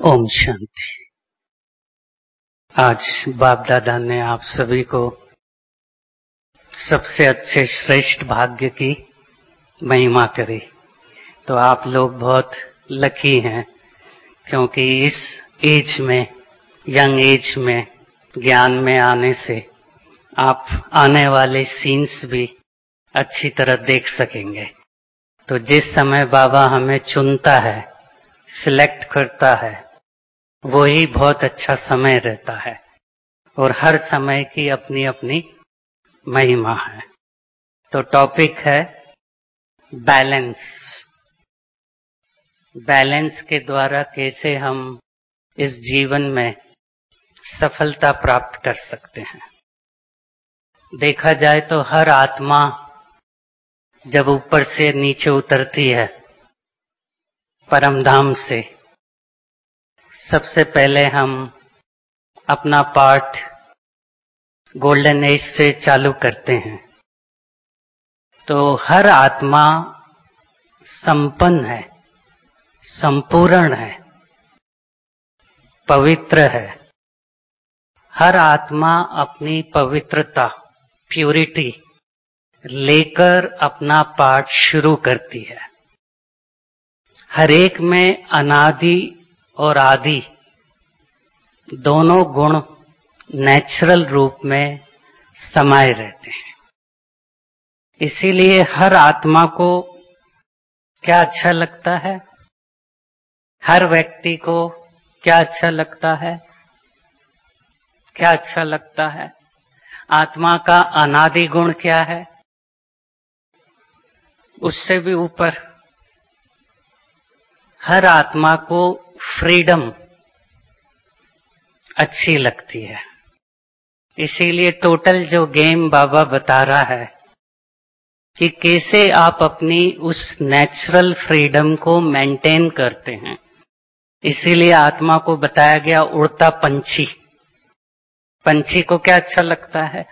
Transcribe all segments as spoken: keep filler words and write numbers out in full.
ओम शांति। आज बाप दादा ने आप सभी को सबसे अच्छे श्रेष्ठ भाग्य की महिमा करी, तो आप लोग बहुत लकी हैं, क्योंकि इस एज में, यंग एज में ज्ञान में आने से आप आने वाले सीन्स भी अच्छी तरह देख सकेंगे। तो जिस समय बाबा हमें चुनता है, सिलेक्ट करता है, वही बहुत अच्छा समय रहता है और हर समय की अपनी अपनी महिमा है। तो टॉपिक है बैलेंस। बैलेंस के द्वारा कैसे हम इस जीवन में सफलता प्राप्त कर सकते हैं। देखा जाए तो हर आत्मा जब ऊपर से नीचे उतरती है परमधाम से, सबसे पहले हम अपना पाठ गोल्डन एज से चालू करते हैं। तो हर आत्मा संपन्न है, संपूर्ण है, पवित्र है। हर आत्मा अपनी पवित्रता, प्यूरिटी लेकर अपना पाठ शुरू करती है। हर एक में अनादि और आदि दोनों गुण नेचुरल रूप में समाये रहते हैं। इसीलिए हर आत्मा को क्या अच्छा लगता है, हर व्यक्ति को क्या अच्छा लगता है, क्या अच्छा लगता है। आत्मा का अनादि गुण क्या है, उससे भी ऊपर हर आत्मा को फ्रीडम अच्छी लगती है। इसीलिए टोटल जो गेम बाबा बता रहा है कि कैसे आप अपनी उस नेचुरल फ्रीडम को मेंटेन करते हैं। इसीलिए आत्मा को बताया गया उड़ता पंछी। पंछी को क्या अच्छा लगता है,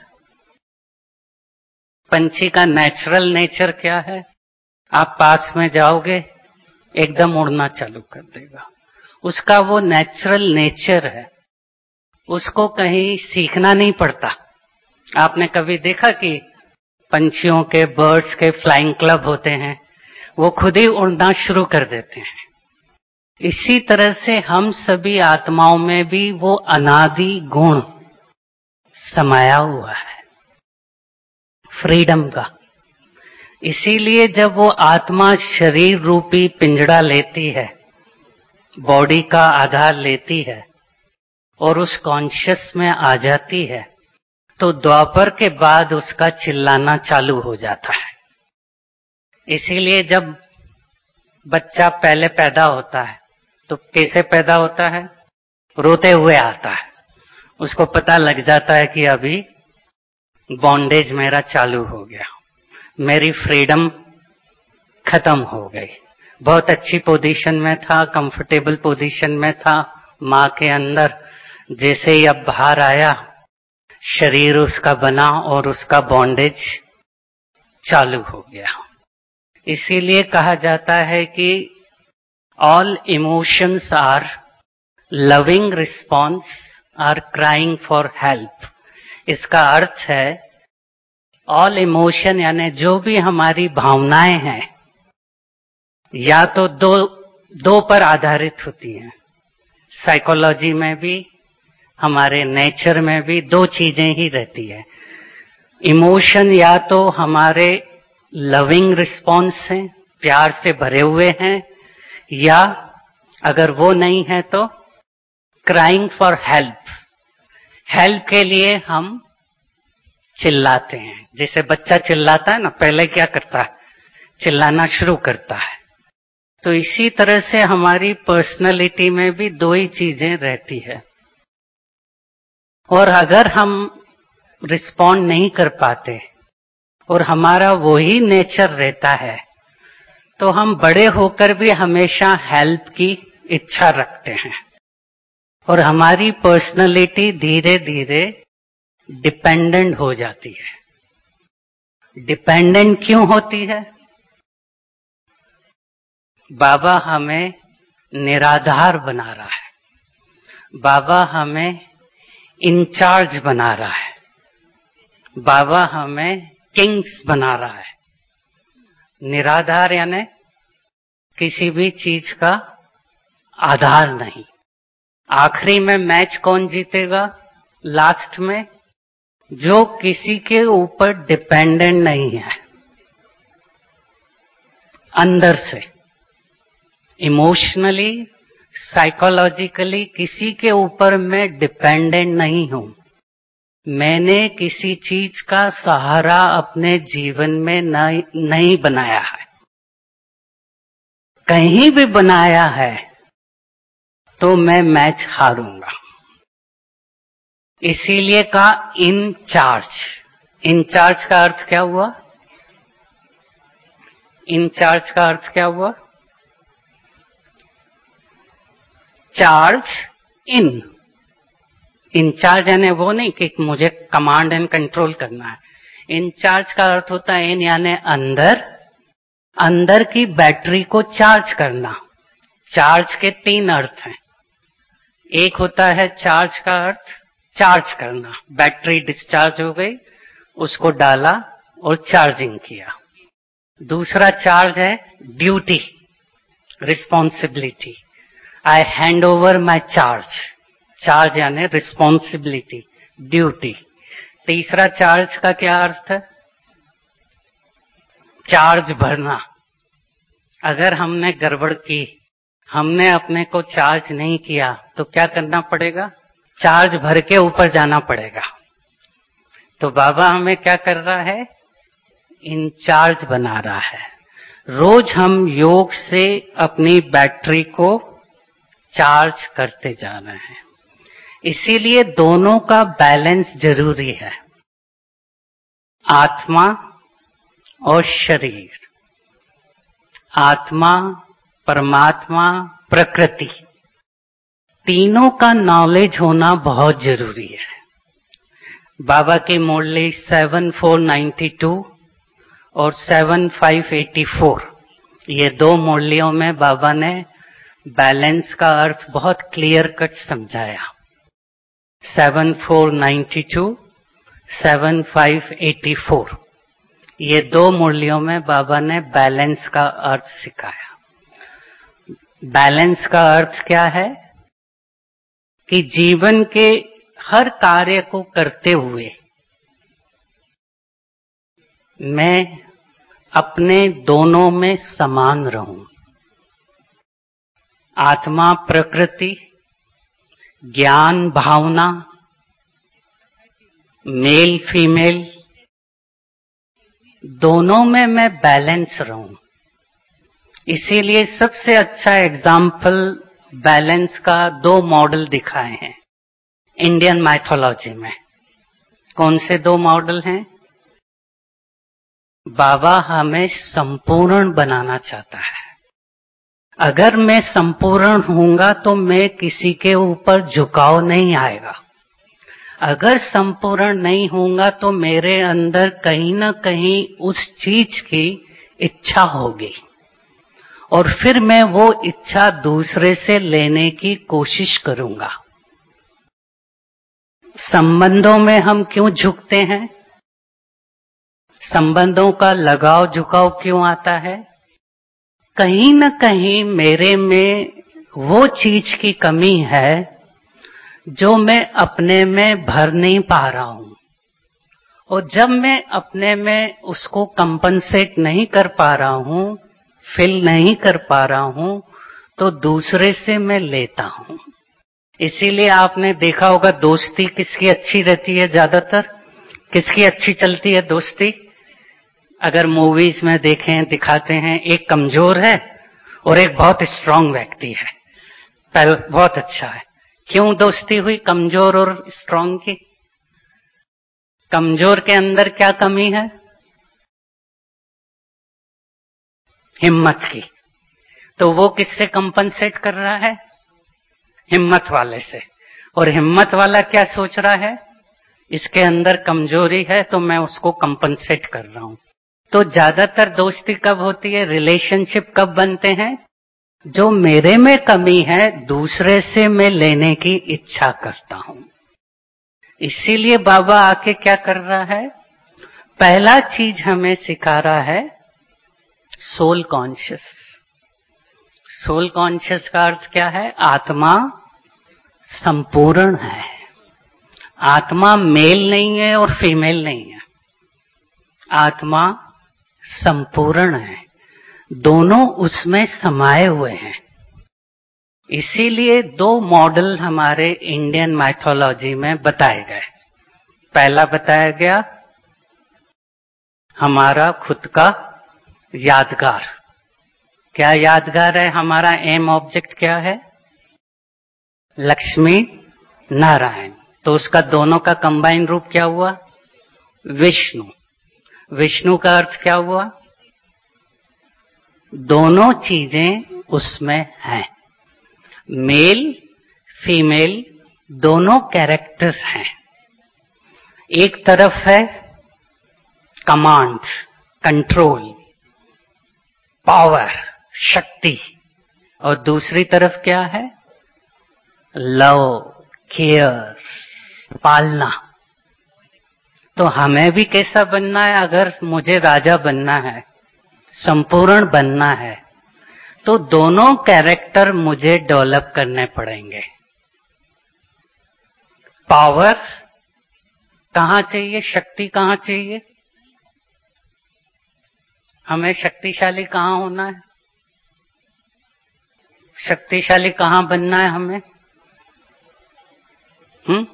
पंछी का नेचुरल नेचर क्या है, आप पास में जाओगे एकदम उड़ना चालू कर देगा। उसका वो नेचुरल नेचर है, उसको कहीं सीखना नहीं पड़ता। आपने कभी देखा कि पंछियों के, बर्ड्स के फ्लाइंग क्लब होते हैं, वो खुद ही उड़ना शुरू कर देते हैं। इसी तरह से हम सभी आत्माओं में भी वो अनादि गुण समाया हुआ है, फ्रीडम का। इसीलिए जब वो आत्मा शरीर रूपी पिंजड़ा लेती है, बॉडी का आधार लेती है और उस कॉन्शियस में आ जाती है, तो द्वापर के बाद उसका चिल्लाना चालू हो जाता है। इसीलिए जब बच्चा पहले पैदा होता है तो कैसे पैदा होता है, रोते हुए आता है। उसको पता लग जाता है कि अभी बॉन्डेज मेरा चालू हो गया, मेरी फ्रीडम खत्म हो गई। बहुत अच्छी पोजीशन में था, कंफर्टेबल पोजीशन में था माँ के अंदर। जैसे ही अब बाहर आया, शरीर उसका बना और उसका बॉन्डेज चालू हो गया। इसीलिए कहा जाता है कि all emotions are loving response or crying for help. इसका अर्थ है ऑल इमोशन यानी जो भी हमारी भावनाएं हैं, या तो दो दो पर आधारित होती हैं। साइकोलॉजी में भी, हमारे नेचर में भी दो चीजें ही रहती है। इमोशन या तो हमारे लविंग रिस्पॉन्स हैं, प्यार से भरे हुए हैं, या अगर वो नहीं है तो क्राइंग फॉर हेल्प। हेल्प के लिए हम चिल्लाते हैं। जैसे बच्चा चिल्लाता है ना, पहले क्या करता है, चिल्लाना शुरू करता है। तो इसी तरह से हमारी पर्सनालिटी में भी दो ही चीजें रहती है। और अगर हम रिस्पॉन्ड नहीं कर पाते और हमारा वही नेचर रहता है, तो हम बड़े होकर भी हमेशा हेल्प की इच्छा रखते हैं और हमारी पर्सनालिटी धीरे धीरे डिपेंडेंट हो जाती है। डिपेंडेंट क्यों होती है? बाबा हमें निराधार बना रहा है। बाबा हमें इंचार्ज बना रहा है, बाबा हमें किंग्स बना रहा है। निराधार यानी किसी भी चीज का आधार नहीं। आखिरी में मैच कौन जीतेगा? लास्ट में जो किसी के ऊपर डिपेंडेंट नहीं है, अंदर से इमोशनली साइकोलॉजिकली किसी के ऊपर मैं डिपेंडेंट नहीं हूं। मैंने किसी चीज का सहारा अपने जीवन में नहीं, नहीं बनाया है। कहीं भी बनाया है तो मैं मैच हारूंगा। इसीलिए कहा इन चार्ज। इंचार्ज का अर्थ क्या हुआ? इंचार्ज का अर्थ क्या हुआ? Charge in. इंचार्ज यानी वो नहीं कि मुझे कमांड एंड कंट्रोल करना है। इंचार्ज का अर्थ होता है इन यानी अंदर, अंदर की बैटरी को चार्ज करना। चार्ज के तीन अर्थ हैं। एक होता है चार्ज का अर्थ चार्ज करना, बैटरी डिस्चार्ज हो गई, उसको डाला और चार्जिंग किया। दूसरा चार्ज है duty, responsibility. I hand over my charge. Charge यानी रिस्पॉन्सिबिलिटी, ड्यूटी। तीसरा चार्ज का क्या अर्थ है? चार्ज भरना। अगर हमने गड़बड़ की, हमने अपने को चार्ज नहीं किया तो क्या करना पड़ेगा? चार्ज भर के ऊपर जाना पड़ेगा। तो बाबा हमें क्या कर रहा है? इंचार्ज बना रहा है। रोज हम योग से अपनी बैटरी को चार्ज करते जा रहे हैं। इसीलिए दोनों का बैलेंस जरूरी है, आत्मा और शरीर। आत्मा, परमात्मा, प्रकृति, तीनों का नॉलेज होना बहुत जरूरी है। बाबा की मुरली सेवन फोर नाइन्टी टू और सेवन फाइव एटी फोर, ये दो मुरलियों में बाबा ने बैलेंस का अर्थ बहुत क्लियर कट समझाया। Seven four ninety two, seven five eighty four, ये दो मुरलियों में बाबा ने बैलेंस का अर्थ सिखाया। बैलेंस का अर्थ क्या है? कि जीवन के हर कार्य को करते हुए मैं अपने दोनों में समान रहूं। आत्मा, प्रकृति, ज्ञान, भावना, मेल फीमेल, दोनों में मैं बैलेंस रहूं। इसीलिए सबसे अच्छा एग्जाम्पल बैलेंस का दो मॉडल दिखाए हैं इंडियन माइथोलॉजी में। कौन से दो मॉडल हैं? बाबा हमें संपूर्ण बनाना चाहता है। अगर मैं संपूर्ण हूंगा तो मैं किसी के ऊपर झुकाव नहीं आएगा। अगर संपूर्ण नहीं होऊंगा तो मेरे अंदर कहीं ना कहीं उस चीज की इच्छा होगी और फिर मैं वो इच्छा दूसरे से लेने की कोशिश करूंगा। संबंधों में हम क्यों झुकते हैं? संबंधों का लगाव झुकाव क्यों आता है? कहीं न कहीं मेरे में वो चीज की कमी है जो मैं अपने में भर नहीं पा रहा हूं, और जब मैं अपने में उसको कंपनसेट नहीं कर पा रहा हूं, फिल नहीं कर पा रहा हूं, तो दूसरे से मैं लेता हूं। इसीलिए आपने देखा होगा दोस्ती किसकी अच्छी रहती है? ज्यादातर किसकी अच्छी चलती है दोस्ती? अगर मूवीज में देखें, दिखाते हैं एक कमजोर है और एक बहुत स्ट्रांग व्यक्ति है, पहले बहुत अच्छा है। क्यों दोस्ती हुई कमजोर और स्ट्रांग की? कमजोर के अंदर क्या कमी है? हिम्मत की। तो वो किससे कंपनसेट कर रहा है? हिम्मत वाले से। और हिम्मत वाला क्या सोच रहा है? इसके अंदर कमजोरी है तो मैं उसको कंपनसेट कर रहा हूं। तो ज्यादातर दोस्ती कब होती है, रिलेशनशिप कब बनते हैं? जो मेरे में कमी है दूसरे से मैं लेने की इच्छा करता हूं। इसीलिए बाबा आके क्या कर रहा है, पहला चीज हमें सिखा रहा है सोल कॉन्शियस। सोल कॉन्शियस का अर्थ क्या है, आत्मा संपूर्ण है। आत्मा मेल नहीं है और फीमेल नहीं है, आत्मा संपूर्ण है, दोनों उसमें समाये हुए हैं। इसीलिए दो मॉडल हमारे इंडियन माइथोलॉजी में बताए गए। पहला बताया गया हमारा खुद का यादगार। क्या यादगार है, हमारा एम ऑब्जेक्ट क्या है, लक्ष्मी नारायण। तो उसका दोनों का कंबाइन रूप क्या हुआ, विष्णु। विष्णु का अर्थ क्या हुआ, दोनों चीजें उसमें हैं, मेल फीमेल दोनों कैरेक्टर्स हैं। एक तरफ है कमांड, कंट्रोल, पावर, शक्ति, और दूसरी तरफ क्या है, लव, केयर, पालना। तो हमें भी कैसा बनना है, अगर मुझे राजा बनना है, संपूर्ण बनना है, तो दोनों कैरेक्टर मुझे डेवलप करने पड़ेंगे। पावर कहां चाहिए, शक्ति कहां चाहिए, हमें शक्तिशाली कहां होना है, शक्तिशाली कहां बनना है हमें, हम्म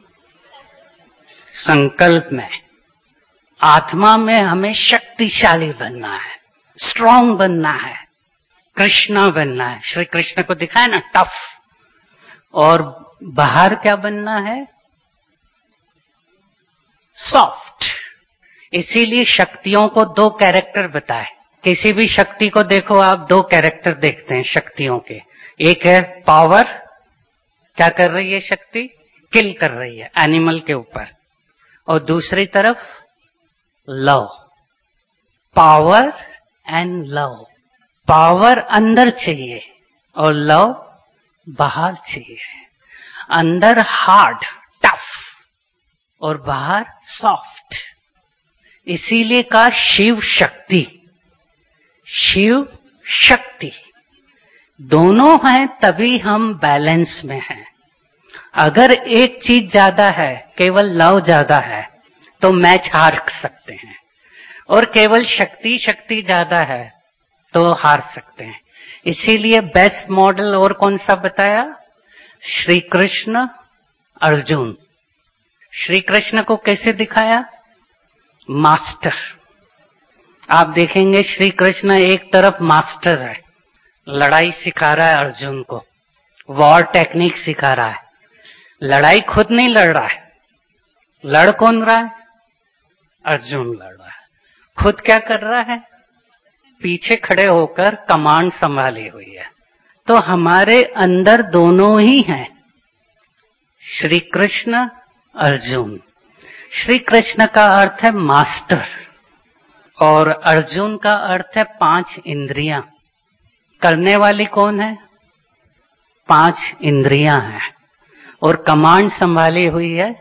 संकल्प में, आत्मा में हमें शक्तिशाली बनना है, स्ट्रांग बनना है, कृष्णा बनना है। श्री कृष्ण को दिखाया ना, टफ। और बाहर क्या बनना है, सॉफ्ट। इसीलिए शक्तियों को दो कैरेक्टर बताए। किसी भी शक्ति को देखो आप, दो कैरेक्टर देखते हैं शक्तियों के। एक है पावर, क्या कर रही है शक्ति, किल कर रही है एनिमल के ऊपर, और दूसरी तरफ love, power and love. Power अंदर चाहिए और लव बाहर चाहिए। अंदर हार्ड टफ और बाहर सॉफ्ट। इसीलिए कहा शिव शक्ति, शिव शक्ति दोनों हैं, तभी हम बैलेंस में हैं। अगर एक चीज ज्यादा है, केवल लव ज्यादा है, तो मैच हार सकते हैं, और केवल शक्ति शक्ति ज्यादा है तो हार सकते हैं। इसीलिए बेस्ट मॉडल और कौन सा बताया, श्री कृष्ण अर्जुन। श्री कृष्ण को कैसे दिखाया, मास्टर। आप देखेंगे श्री कृष्ण एक तरफ मास्टर है, लड़ाई सिखा रहा है अर्जुन को, वॉर टेक्निक सिखा रहा है। लड़ाई खुद नहीं लड़ रहा है, लड़ कौन रहा है, अर्जुन लड़ रहा है। खुद क्या कर रहा है, पीछे खड़े होकर कमांड संभाली हुई है। तो हमारे अंदर दोनों ही हैं, श्री कृष्ण अर्जुन। श्री कृष्ण का अर्थ है मास्टर, और अर्जुन का अर्थ है पांच इंद्रियां। करने वाली कौन है, पांच इंद्रियां हैं, और कमांड संभाली हुई है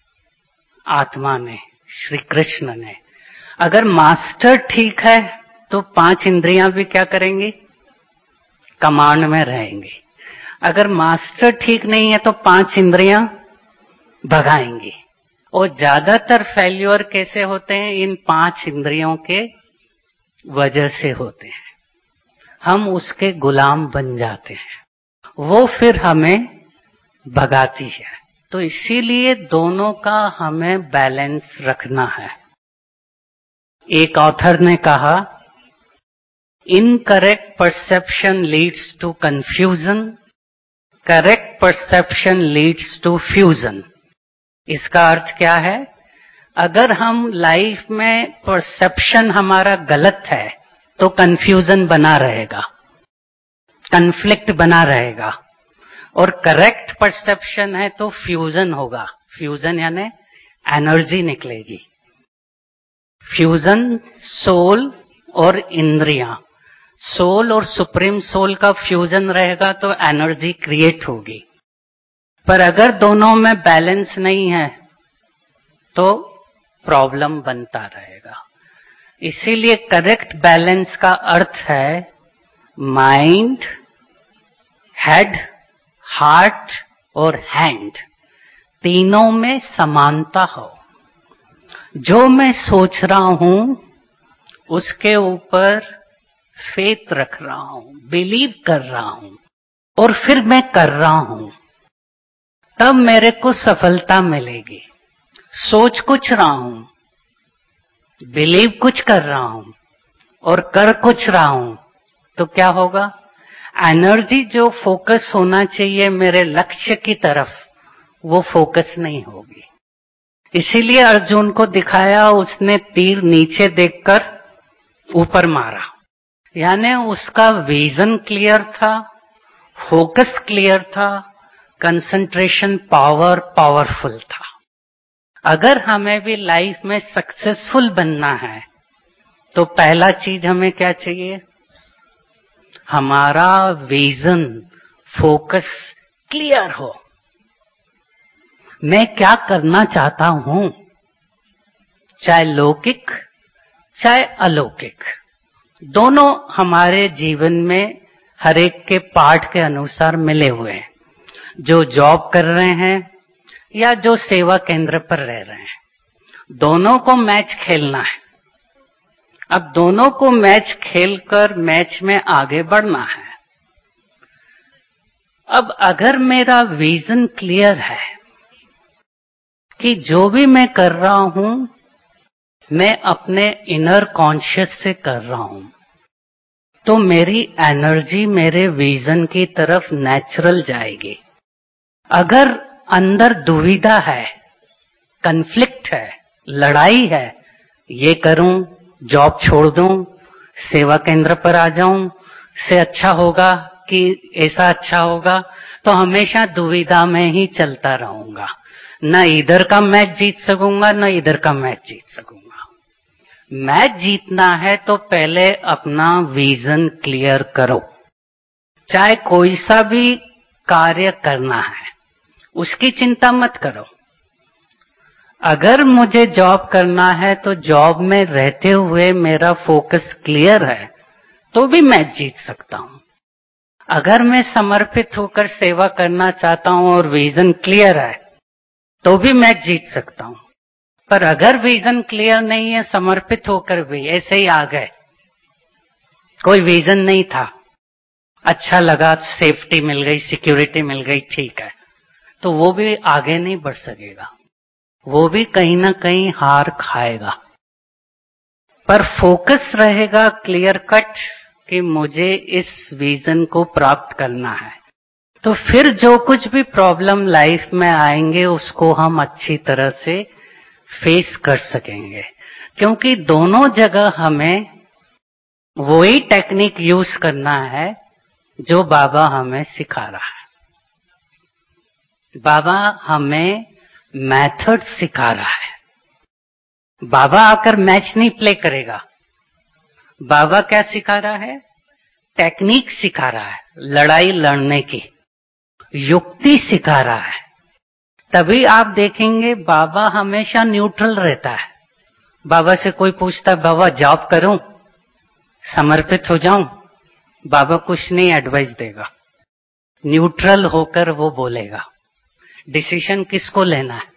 आत्मा ने, श्री कृष्ण ने। अगर मास्टर ठीक है तो पांच इंद्रियां भी क्या करेंगी, कमांड में रहेंगी। अगर मास्टर ठीक नहीं है तो पांच इंद्रियां भगाएंगी। और ज्यादातर फेल्योर कैसे होते हैं, इन पांच इंद्रियों के वजह से होते हैं। हम उसके गुलाम बन जाते हैं, वो फिर हमें भगाती है। तो इसीलिए दोनों का हमें बैलेंस रखना है। एक ऑथर ने कहा, incorrect perception leads to confusion, correct perception leads to fusion. इसका अर्थ क्या है, अगर हम लाइफ में परसेप्शन हमारा गलत है तो कंफ्यूजन बना रहेगा, कन्फ्लिक्ट बना रहेगा, और करेक्ट परसेप्शन है तो फ्यूजन होगा। फ्यूजन यानी एनर्जी निकलेगी। फ्यूजन सोल और इंद्रियां, सोल और सुप्रीम सोल का फ्यूजन रहेगा तो एनर्जी क्रिएट होगी। पर अगर दोनों में बैलेंस नहीं है तो प्रॉब्लम बनता रहेगा। इसीलिए करेक्ट बैलेंस का अर्थ है माइंड, हेड, हार्ट और हैंड, तीनों में समानता हो। जो मैं सोच रहा हूं उसके ऊपर फेथ रख रहा हूं, बिलीव कर रहा हूं और फिर मैं कर रहा हूं, तब मेरे को सफलता मिलेगी। सोच कुछ रहा हूं, बिलीव कुछ कर रहा हूं और कर कुछ रहा हूं तो क्या होगा? एनर्जी जो फोकस होना चाहिए मेरे लक्ष्य की तरफ, वो फोकस नहीं होगी। इसीलिए अर्जुन को दिखाया, उसने तीर नीचे देखकर ऊपर मारा, यानी उसका विजन क्लियर था, फोकस क्लियर था, कंसंट्रेशन पावर पावरफुल था। अगर हमें भी लाइफ में सक्सेसफुल बनना है तो पहला चीज हमें क्या चाहिए? हमारा विजन, फोकस क्लियर हो। मैं क्या करना चाहता हूं, चाहे लौकिक चाहे अलौकिक, दोनों हमारे जीवन में हर एक के पार्ट के अनुसार मिले हुए हैं। जो जॉब कर रहे हैं या जो सेवा केंद्र पर रह रहे हैं, दोनों को मैच खेलना है। अब दोनों को मैच खेलकर मैच में आगे बढ़ना है। अब अगर मेरा विजन क्लियर है कि जो भी मैं कर रहा हूं मैं अपने इनर कॉन्शियस से कर रहा हूं, तो मेरी एनर्जी मेरे विजन की तरफ नेचुरल जाएगी। अगर अंदर दुविधा है, कन्फ्लिक्ट है, लड़ाई है, ये करूं, जॉब छोड़ दूं, सेवा केंद्र पर आ जाऊं, से अच्छा होगा कि ऐसा अच्छा होगा, तो हमेशा दुविधा में ही चलता रहूंगा। न इधर का मैच जीत सकूंगा न इधर का मैच जीत सकूंगा। मैच जीतना है तो पहले अपना विजन क्लियर करो। चाहे कोई सा भी कार्य करना है उसकी चिंता मत करो। अगर मुझे जॉब करना है तो जॉब में रहते हुए मेरा फोकस क्लियर है तो भी मैच जीत सकता हूं। अगर मैं समर्पित होकर सेवा करना चाहता हूं और विजन क्लियर है तो भी मैच जीत सकता हूं। पर अगर विजन क्लियर नहीं है, समर्पित होकर भी ऐसे ही आ गए, कोई विजन नहीं था, अच्छा लगा, सेफ्टी मिल गई, सिक्योरिटी मिल गई, ठीक है, तो वो भी आगे नहीं बढ़ सकेगा, वो भी कहीं ना कहीं हार खाएगा। पर फोकस रहेगा क्लियर कट कि मुझे इस विजन को प्राप्त करना है, तो फिर जो कुछ भी प्रॉब्लम लाइफ में आएंगे उसको हम अच्छी तरह से फेस कर सकेंगे। क्योंकि दोनों जगह हमें वही टेक्निक यूज करना है जो बाबा हमें सिखा रहा है। बाबा हमें मेथड सिखा रहा है। बाबा आकर मैच नहीं प्ले करेगा। बाबा क्या सिखा रहा है? टेक्निक सिखा रहा है, लड़ाई लड़ने की युक्ति सिखा रहा है। तभी आप देखेंगे बाबा हमेशा न्यूट्रल रहता है। बाबा से कोई पूछता है बाबा जॉब करूं, समर्पित हो जाऊं, बाबा कुछ नहीं एडवाइस देगा, न्यूट्रल होकर वो बोलेगा डिसीजन किसको लेना है,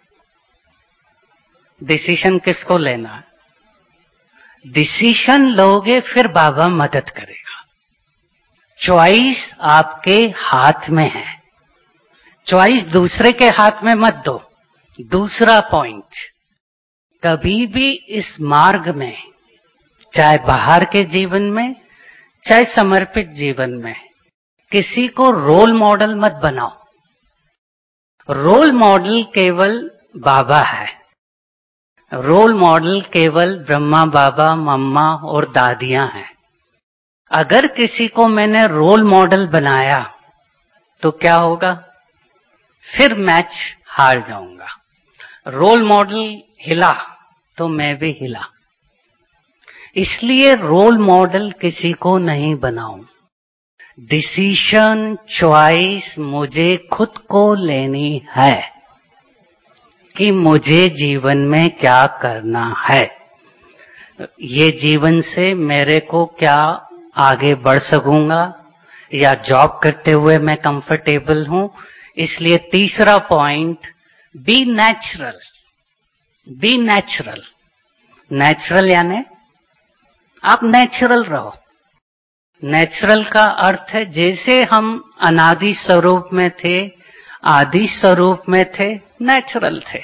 डिसीजन किसको लेना है। डिसीजन लोगे फिर बाबा मदद करेगा। चॉइस आपके हाथ में है, चॉइस दूसरे के हाथ में मत दो। दूसरा पॉइंट, कभी भी इस मार्ग में, चाहे बाहर के जीवन में चाहे समर्पित जीवन में, किसी को रोल मॉडल मत बनाओ। रोल मॉडल केवल बाबा है। रोल मॉडल केवल ब्रह्मा बाबा, मम्मा और दादियां हैं। अगर किसी को मैंने रोल मॉडल बनाया तो क्या होगा? फिर मैच हार जाऊंगा। रोल मॉडल हिला तो मैं भी हिला। इसलिए रोल मॉडल किसी को नहीं बनाऊं। डिसीजन चॉइस मुझे खुद को लेनी है कि मुझे जीवन में क्या करना है, ये जीवन से मेरे को क्या आगे बढ़ सकूंगा या जॉब करते हुए मैं कंफर्टेबल हूं। इसलिए तीसरा point, be natural. Be natural. Natural यानी आप नेचुरल रहो। नेचुरल का अर्थ है जैसे हम अनादि स्वरूप में थे, आदि स्वरूप में थे, नेचुरल थे।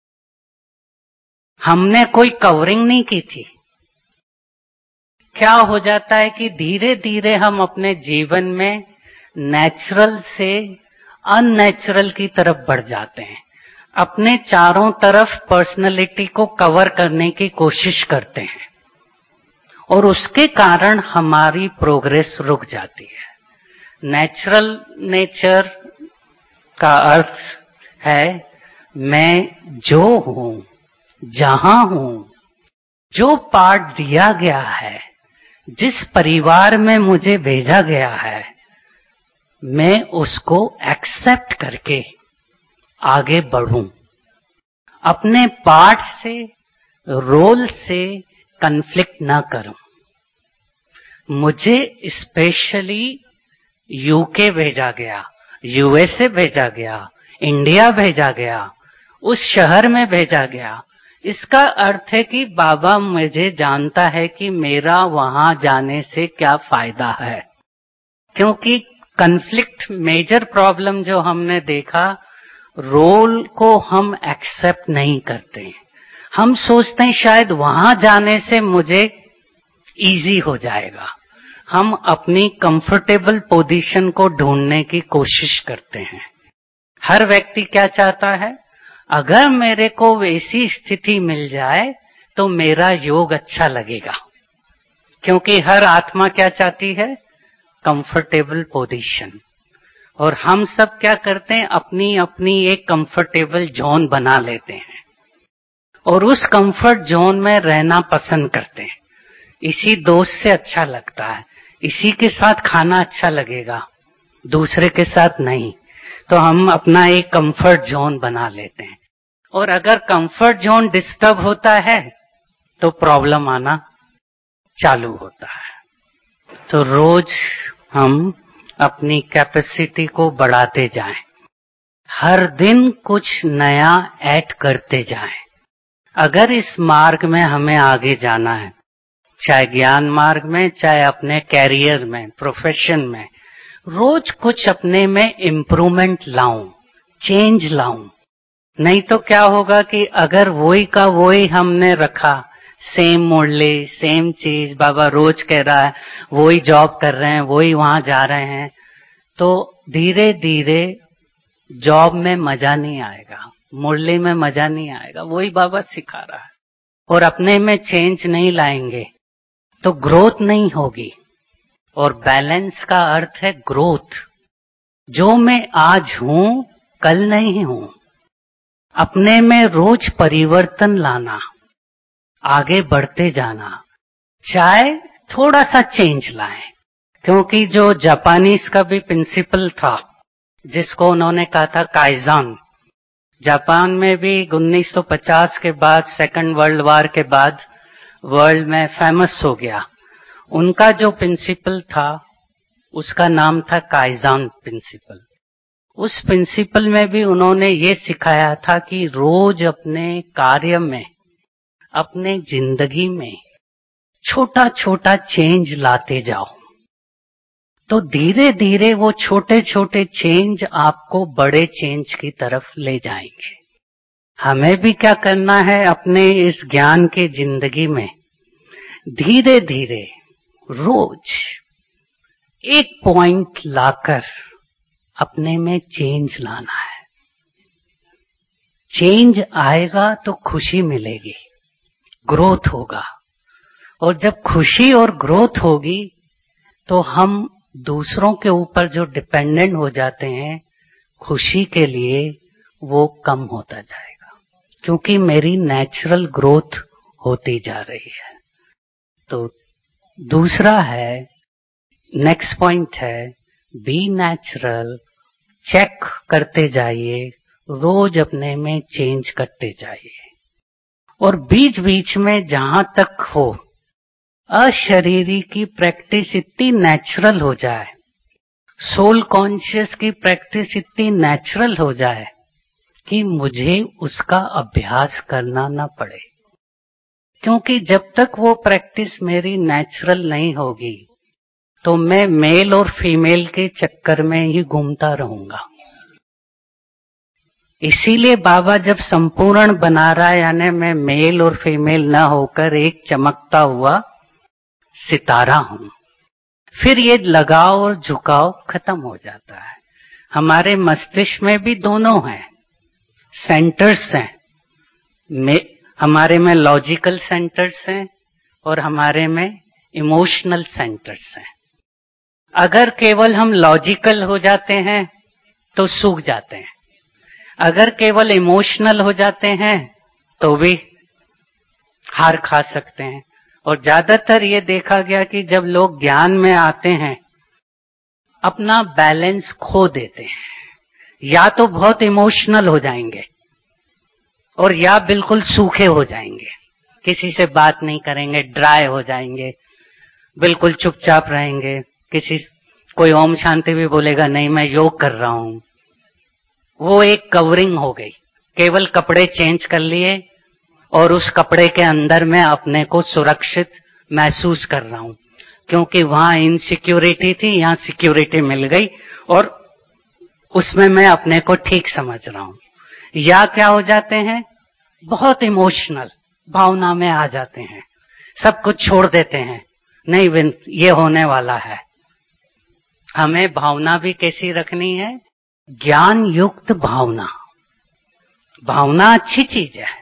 हमने कोई कवरिंग नहीं की थी। क्या हो जाता है कि धीरे धीरे हम अपने जीवन में नेचुरल से अननेचुरल की तरफ बढ़ जाते हैं। अपने चारों तरफ पर्सनैलिटी को कवर करने की कोशिश करते हैं और उसके कारण हमारी प्रोग्रेस रुक जाती है। नेचुरल नेचर का अर्थ है मैं जो हूं, जहां हूं, जो पार्ट दिया गया है, जिस परिवार में मुझे भेजा गया है, मैं उसको एक्सेप्ट करके आगे बढ़ूं। अपने पार्ट से, रोल से कन्फ्लिक्ट ना करूं। मुझे स्पेशली यूके भेजा गया, यूएसए भेजा गया, इंडिया भेजा गया, उस शहर में भेजा गया। इसका अर्थ है कि बाबा मुझे जानता है कि मेरा वहां जाने से क्या फायदा है। क्योंकि कन्फ्लिक्ट, मेजर प्रॉब्लम जो हमने देखा, रोल को हम एक्सेप्ट नहीं करते। हम सोचते हैं शायद वहां जाने से मुझे इजी हो जाएगा। हम अपनी कंफर्टेबल पोजीशन को ढूंढने की कोशिश करते हैं। हर व्यक्ति क्या चाहता है, अगर मेरे को वैसी स्थिति मिल जाए तो मेरा योग अच्छा लगेगा। क्योंकि हर आत्मा क्या चाहती है, कंफर्टेबल पोजीशन। और हम सब क्या करते हैं, अपनी अपनी एक कंफर्टेबल जोन बना लेते हैं और उस कंफर्ट जोन में रहना पसंद करते हैं। इसी दोस्त से अच्छा लगता है, इसी के साथ खाना अच्छा लगेगा, दूसरे के साथ नहीं। तो हम अपना एक कंफर्ट जोन बना लेते हैं और अगर कंफर्ट जोन डिस्टर्ब होता है तो प्रॉब्लम आना चालू होता है। तो रोज हम अपनी कैपेसिटी को बढ़ाते जाएं, हर दिन कुछ नया ऐड करते जाएं। अगर इस मार्ग में हमें आगे जाना है, चाहे ज्ञान मार्ग में, चाहे अपने कैरियर में, प्रोफेशन में, रोज कुछ अपने में इम्प्रूवमेंट लाऊं, चेंज लाऊं। नहीं तो क्या होगा कि अगर वही का वही हमने रखा, सेम मुरली, सेम चीज, बाबा रोज कह रहा है, वही जॉब कर रहे हैं, वही वहां जा रहे हैं, तो धीरे धीरे जॉब में मजा नहीं आएगा, मुरली में मजा नहीं आएगा, वही बाबा सिखा रहा है। और अपने में चेंज नहीं लाएंगे तो ग्रोथ नहीं होगी। और बैलेंस का अर्थ है ग्रोथ। जो मैं आज हूं, कल नहीं हूं। अपने में रोज परिवर्तन लाना, आगे बढ़ते जाना, चाहे थोड़ा सा चेंज लाएं। क्योंकि जो जापानीज का भी प्रिंसिपल था, जिसको उन्होंने कहा था काइज़न, जापान में भी उन्नीस सौ पचास के बाद, सेकंड वर्ल्ड वॉर के बाद वर्ल्ड में फेमस हो गया। उनका जो प्रिंसिपल था उसका नाम था काइज़न प्रिंसिपल। उस प्रिंसिपल में भी उन्होंने ये सिखाया था कि रोज अपने कार्य में, अपने जिंदगी में छोटा छोटा चेंज लाते जाओ, तो धीरे धीरे वो छोटे छोटे चेंज आपको बड़े चेंज की तरफ ले जाएंगे। हमें भी क्या करना है, अपने इस ज्ञान की जिंदगी में धीरे धीरे रोज एक पॉइंट लाकर अपने में चेंज लाना है। चेंज आएगा तो खुशी मिलेगी, ग्रोथ होगा। और जब खुशी और ग्रोथ होगी तो हम दूसरों के ऊपर जो डिपेंडेंट हो जाते हैं खुशी के लिए, वो कम होता जाएगा। क्योंकि मेरी नेचुरल ग्रोथ होती जा रही है। तो दूसरा है, नेक्स्ट पॉइंट है, बी नेचुरल, चेक करते जाइए, रोज अपने में चेंज करते जाइए, और बीच बीच में जहां तक हो अशरीरी की प्रैक्टिस इतनी नेचुरल हो जाए, सोल कॉन्शियस की प्रैक्टिस इतनी नेचुरल हो जाए कि मुझे उसका अभ्यास करना ना पड़े। क्योंकि जब तक वो प्रैक्टिस मेरी नेचुरल नहीं होगी तो मैं मेल और फीमेल के चक्कर में ही घूमता रहूंगा। इसीलिए बाबा जब संपूर्ण बना रहा है, यानी मैं मेल और फीमेल न होकर एक चमकता हुआ सितारा हूं, फिर ये लगाव और झुकाव खत्म हो जाता है। हमारे मस्तिष्क में भी दोनों हैं, सेंटर्स हैं, में हमारे में लॉजिकल सेंटर्स हैं और हमारे में इमोशनल सेंटर्स हैं। अगर केवल हम लॉजिकल हो जाते हैं तो सूख जाते हैं, अगर केवल इमोशनल हो जाते हैं तो भी हार खा सकते हैं। और ज्यादातर ये देखा गया कि जब लोग ज्ञान में आते हैं अपना बैलेंस खो देते हैं, या तो बहुत इमोशनल हो जाएंगे और या बिल्कुल सूखे हो जाएंगे, किसी से बात नहीं करेंगे, ड्राई हो जाएंगे, बिल्कुल चुपचाप रहेंगे, किसी कोई ओम शांति भी बोलेगा नहीं मैं योग कर रहा हूं, वो एक कवरिंग हो गई, केवल कपड़े चेंज कर लिए और उस कपड़े के अंदर मैं अपने को सुरक्षित महसूस कर रहा हूं, क्योंकि वहां इनसिक्योरिटी थी, यहां सिक्योरिटी मिल गई और उसमें मैं अपने को ठीक समझ रहा हूं। या क्या हो जाते हैं, बहुत इमोशनल भावना में आ जाते हैं, सब कुछ छोड़ देते हैं, नहीं विन ये होने वाला है। हमें भावना भी कैसी रखनी है, ज्ञान युक्त भावना। भावना अच्छी चीज है,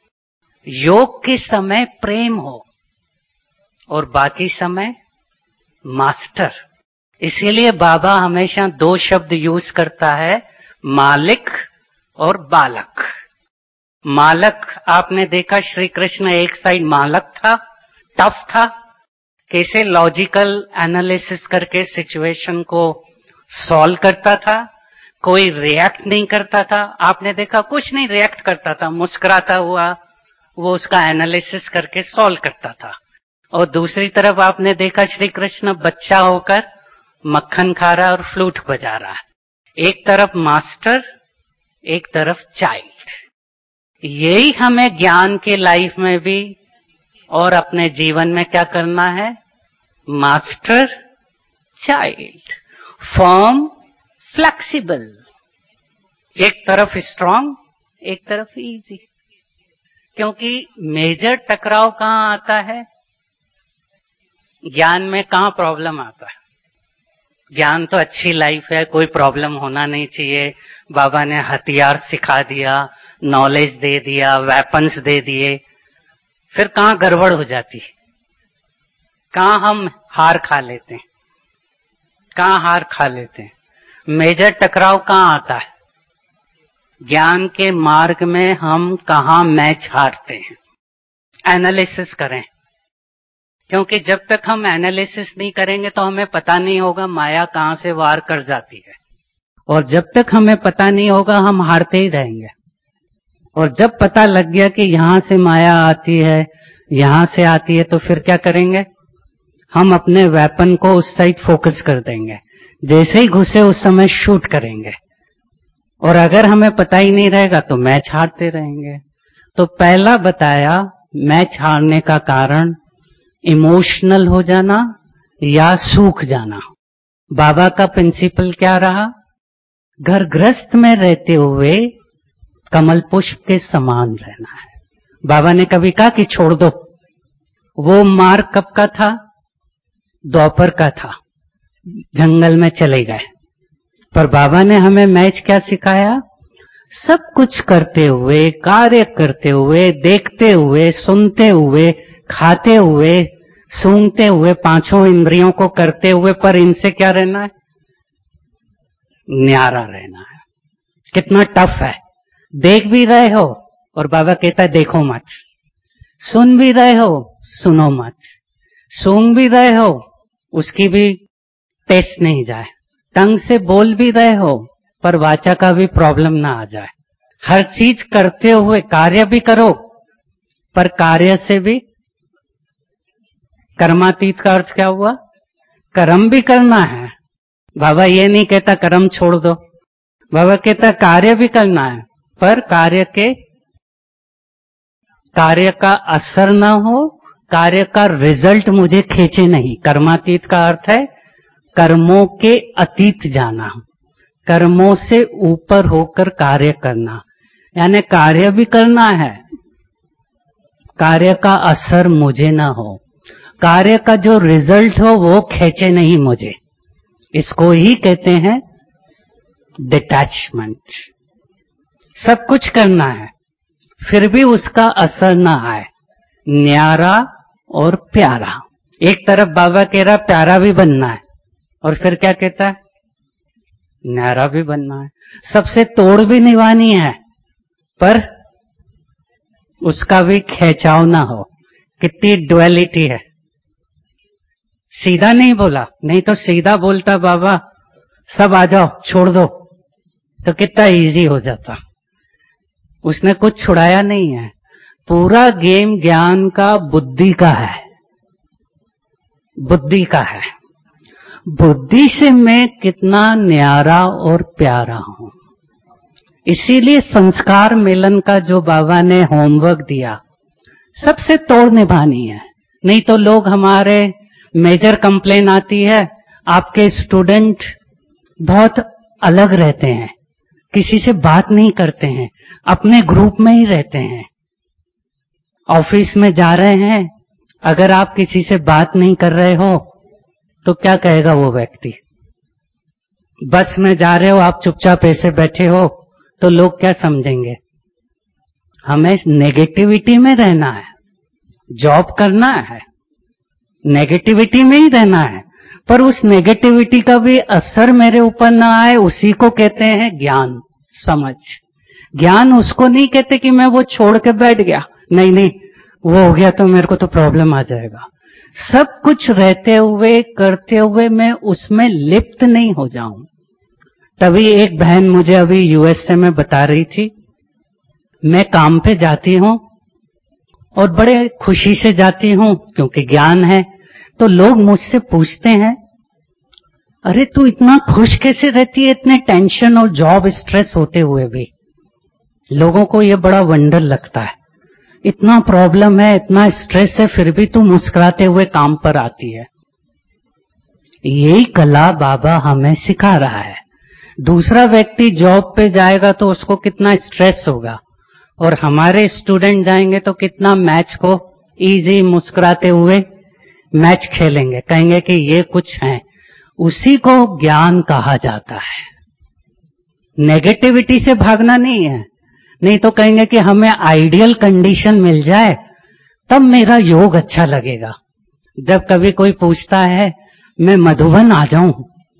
योग के समय प्रेम हो और बाकी समय मास्टर। इसीलिए बाबा हमेशा दो शब्द यूज करता है, मालिक और बालक। मालक आपने देखा श्री कृष्ण एक साइड मालक था, टफ था, कैसे लॉजिकल एनालिसिस करके सिचुएशन को सॉल्व करता था, कोई रिएक्ट नहीं करता था। आपने देखा कुछ नहीं रिएक्ट करता था, मुस्कुराता हुआ वो उसका एनालिसिस करके सॉल्व करता था। और दूसरी तरफ आपने देखा श्री कृष्ण बच्चा होकर मक्खन खा रहा और फ्लूट बजा रहा है, एक तरफ मास्टर एक तरफ चाइल्ड। यही हमें ज्ञान के लाइफ में भी और अपने जीवन में क्या करना है, मास्टर चाइल्ड, फर्म फ्लेक्सिबल, एक तरफ स्ट्रांग एक तरफ इजी। क्योंकि मेजर टकराव कहां आता है, ज्ञान में कहां प्रॉब्लम आता है। ज्ञान तो अच्छी लाइफ है, कोई प्रॉब्लम होना नहीं चाहिए, बाबा ने हथियार सिखा दिया, नॉलेज दे दिया, वेपन्स दे दिए, फिर कहां गड़बड़ हो जाती है, कहां हम हार खा लेते हैं, कहां हार खा लेते हैं। मेजर टकराव कहां आता है, ज्ञान के मार्ग में हम कहां मैच हारते हैं। एनालिसिस करें, क्योंकि जब तक हम एनालिसिस नहीं करेंगे तो हमें पता नहीं होगा माया कहां से वार कर जाती है, और जब तक हमें पता नहीं होगा हम हारते ही रहेंगे। और जब पता लग गया कि यहां से माया आती है, यहां से आती है, तो फिर क्या करेंगे, हम अपने वेपन को उस साइड फोकस कर देंगे, जैसे ही घुसे उस समय शूट करेंगे। और अगर हमें पता ही नहीं रहेगा तो मैच हारते रहेंगे। तो पहला बताया मैच हारने का कारण इमोशनल हो जाना या सूख जाना। बाबा का प्रिंसिपल क्या रहा, घर गृहस्थ में रहते हुए कमल पुष्प के समान रहना है। बाबा ने कभी कहा कि छोड़ दो, वो मार्ग कब का था, दोपहर का था, जंगल में चले गए। पर बाबा ने हमें मैच क्या सिखाया, सब कुछ करते हुए, कार्य करते हुए, देखते हुए, सुनते हुए, खाते हुए, सूंघते हुए, पांचों इंद्रियों को करते हुए, पर इनसे क्या रहना है, न्यारा रहना है। कितना टफ है, देख भी रहे हो और बाबा कहता है देखो मत, सुन भी रहे हो सुनो मत, सूंघ भी रहे हो उसकी भी टेस्ट नहीं जाए, टंग से बोल भी रहे हो पर वाचा का भी प्रॉब्लम ना आ जाए। हर चीज करते हुए कार्य भी करो पर कार्य से भी, कर्मातीत का अर्थ क्या हुआ? कर्म भी करना है। बाबा ये नहीं कहता कर्म छोड़ दो, बाबा कहता कार्य भी करना है पर कार्य के कार्य का असर ना हो, कार्य का रिजल्ट मुझे खींचे नहीं। कर्मातीत का अर्थ है कर्मों के अतीत जाना, कर्मों से ऊपर होकर कार्य करना, यानी कार्य भी करना है, कार्य का असर मुझे ना हो, कार्य का जो रिजल्ट हो वो खींचे नहीं मुझे। इसको ही कहते हैं डिटैचमेंट। सब कुछ करना है फिर भी उसका असर ना आए, न्यारा और प्यारा। एक तरफ बाबा कह रहा प्यारा भी बनना है और फिर क्या कहता है? न्यारा भी बनना है। सबसे तोड़ भी निभानी है पर उसका भी खेचाव ना हो। कितनी ड्युअलिटी है। सीधा नहीं बोला, नहीं तो सीधा बोलता बाबा सब आ जाओ छोड़ दो तो कितना इजी हो जाता। उसने कुछ छुड़ाया नहीं है। पूरा गेम ज्ञान का बुद्धि का है, बुद्धि का है। बुद्धि से मैं कितना न्यारा और प्यारा हूं। इसीलिए संस्कार मिलन का जो बाबा ने होमवर्क दिया सबसे तोड़ निभानी है। नहीं तो लोग, हमारे मेजर कंप्लेन आती है आपके स्टूडेंट बहुत अलग रहते हैं, किसी से बात नहीं करते हैं, अपने ग्रुप में ही रहते हैं। ऑफिस में जा रहे हैं, अगर आप किसी से बात नहीं कर रहे हो तो क्या कहेगा वो व्यक्ति? बस में जा रहे हो, आप चुपचाप ऐसे बैठे हो तो लोग क्या समझेंगे? हमें नेगेटिविटी में रहना है, जॉब करना है, नेगेटिविटी में ही रहना है, पर उस नेगेटिविटी का भी असर मेरे ऊपर ना आए, उसी को कहते हैं ज्ञान, समझ। ज्ञान उसको नहीं कहते कि मैं वो छोड़ के बैठ गया, नहीं नहीं वो हो गया तो मेरे को तो प्रॉब्लम आ जाएगा। सब कुछ रहते हुए करते हुए मैं उसमें लिप्त नहीं हो जाऊं। तभी एक बहन मुझे अभी यूएसए में बता रही थी, मैं काम पे जाती हूं और बड़े खुशी से जाती हूं क्योंकि ज्ञान है। तो लोग मुझसे पूछते हैं, अरे तू इतना खुश कैसे रहती है इतने टेंशन और जॉब स्ट्रेस होते हुए भी? लोगों को ये बड़ा वंडर लगता है, इतना प्रॉब्लम है, इतना स्ट्रेस है, फिर भी तू मुस्कुराते हुए काम पर आती है। यही कला बाबा हमें सिखा रहा है। दूसरा व्यक्ति जॉब पे जाएगा तो उसको कितना स्ट्रेस होगा, और हमारे स्टूडेंट जाएंगे तो कितना मैच को इजी मुस्कुराते हुए मैच खेलेंगे, कहेंगे कि ये कुछ है। उसी को ज्ञान कहा जाता है। नेगेटिविटी से भागना नहीं है, नहीं तो कहेंगे कि हमें आइडियल कंडीशन मिल जाए तब मेरा योग अच्छा लगेगा। जब कभी कोई पूछता है मैं मधुबन आ जाऊं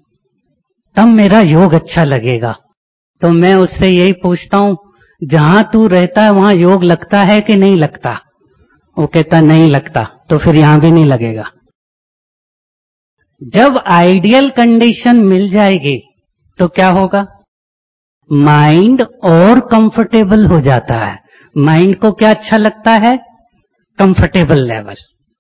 तब मेरा योग अच्छा लगेगा, तो मैं उससे यही पूछता हूं जहां तू रहता है वहां योग लगता है कि नहीं लगता? वो कहता नहीं लगता, तो फिर यहां भी नहीं लगेगा। जब आइडियल कंडीशन मिल जाएगी तो क्या होगा? माइंड और कंफर्टेबल हो जाता है। माइंड को क्या अच्छा लगता है? Comfortable level.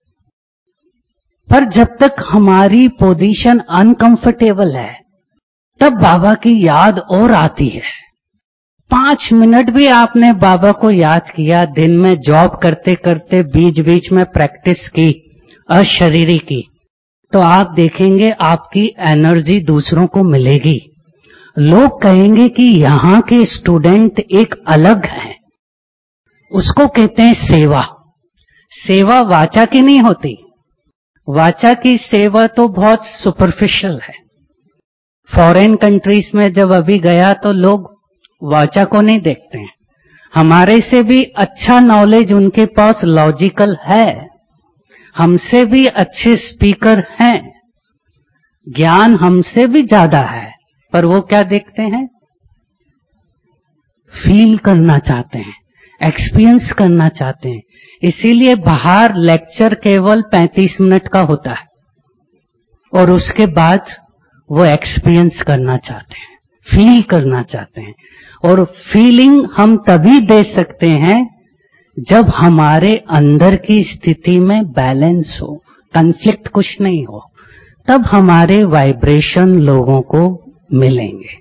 पर जब तक हमारी पोजीशन अनकंफर्टेबल है तब बाबा की याद और आती है। पांच मिनट भी आपने बाबा को याद किया, दिन में जॉब करते करते बीच बीच में प्रैक्टिस की अशरीरी की, तो आप देखेंगे आपकी एनर्जी दूसरों को मिलेगी। लोग कहेंगे कि यहां के स्टूडेंट एक अलग हैं। उसको कहते हैं सेवा। सेवा वाचा की नहीं होती। वाचा की सेवा तो बहुत सुपरफिशियल है। फॉरेन कंट्रीज में जब अभी गया तो लोग वाचा को नहीं देखते हैं। हमारे से भी अच्छा नॉलेज उनके पास लॉजिकल है, हमसे भी अच्छे स्पीकर हैं, ज्ञान हमसे भी ज्यादा है, पर वो क्या देखते हैं? फील करना चाहते हैं। एक्सपीरियंस करना चाहते हैं। इसीलिए बाहर लेक्चर केवल पैंतीस मिनट का होता है और उसके बाद वो एक्सपीरियंस करना चाहते हैं, फील करना चाहते हैं। और फीलिंग हम तभी दे सकते हैं जब हमारे अंदर की स्थिति में बैलेंस हो, कॉन्फ्लिक्ट कुछ नहीं हो, तब हमारे वाइब्रेशन लोगों को मिलेंगे।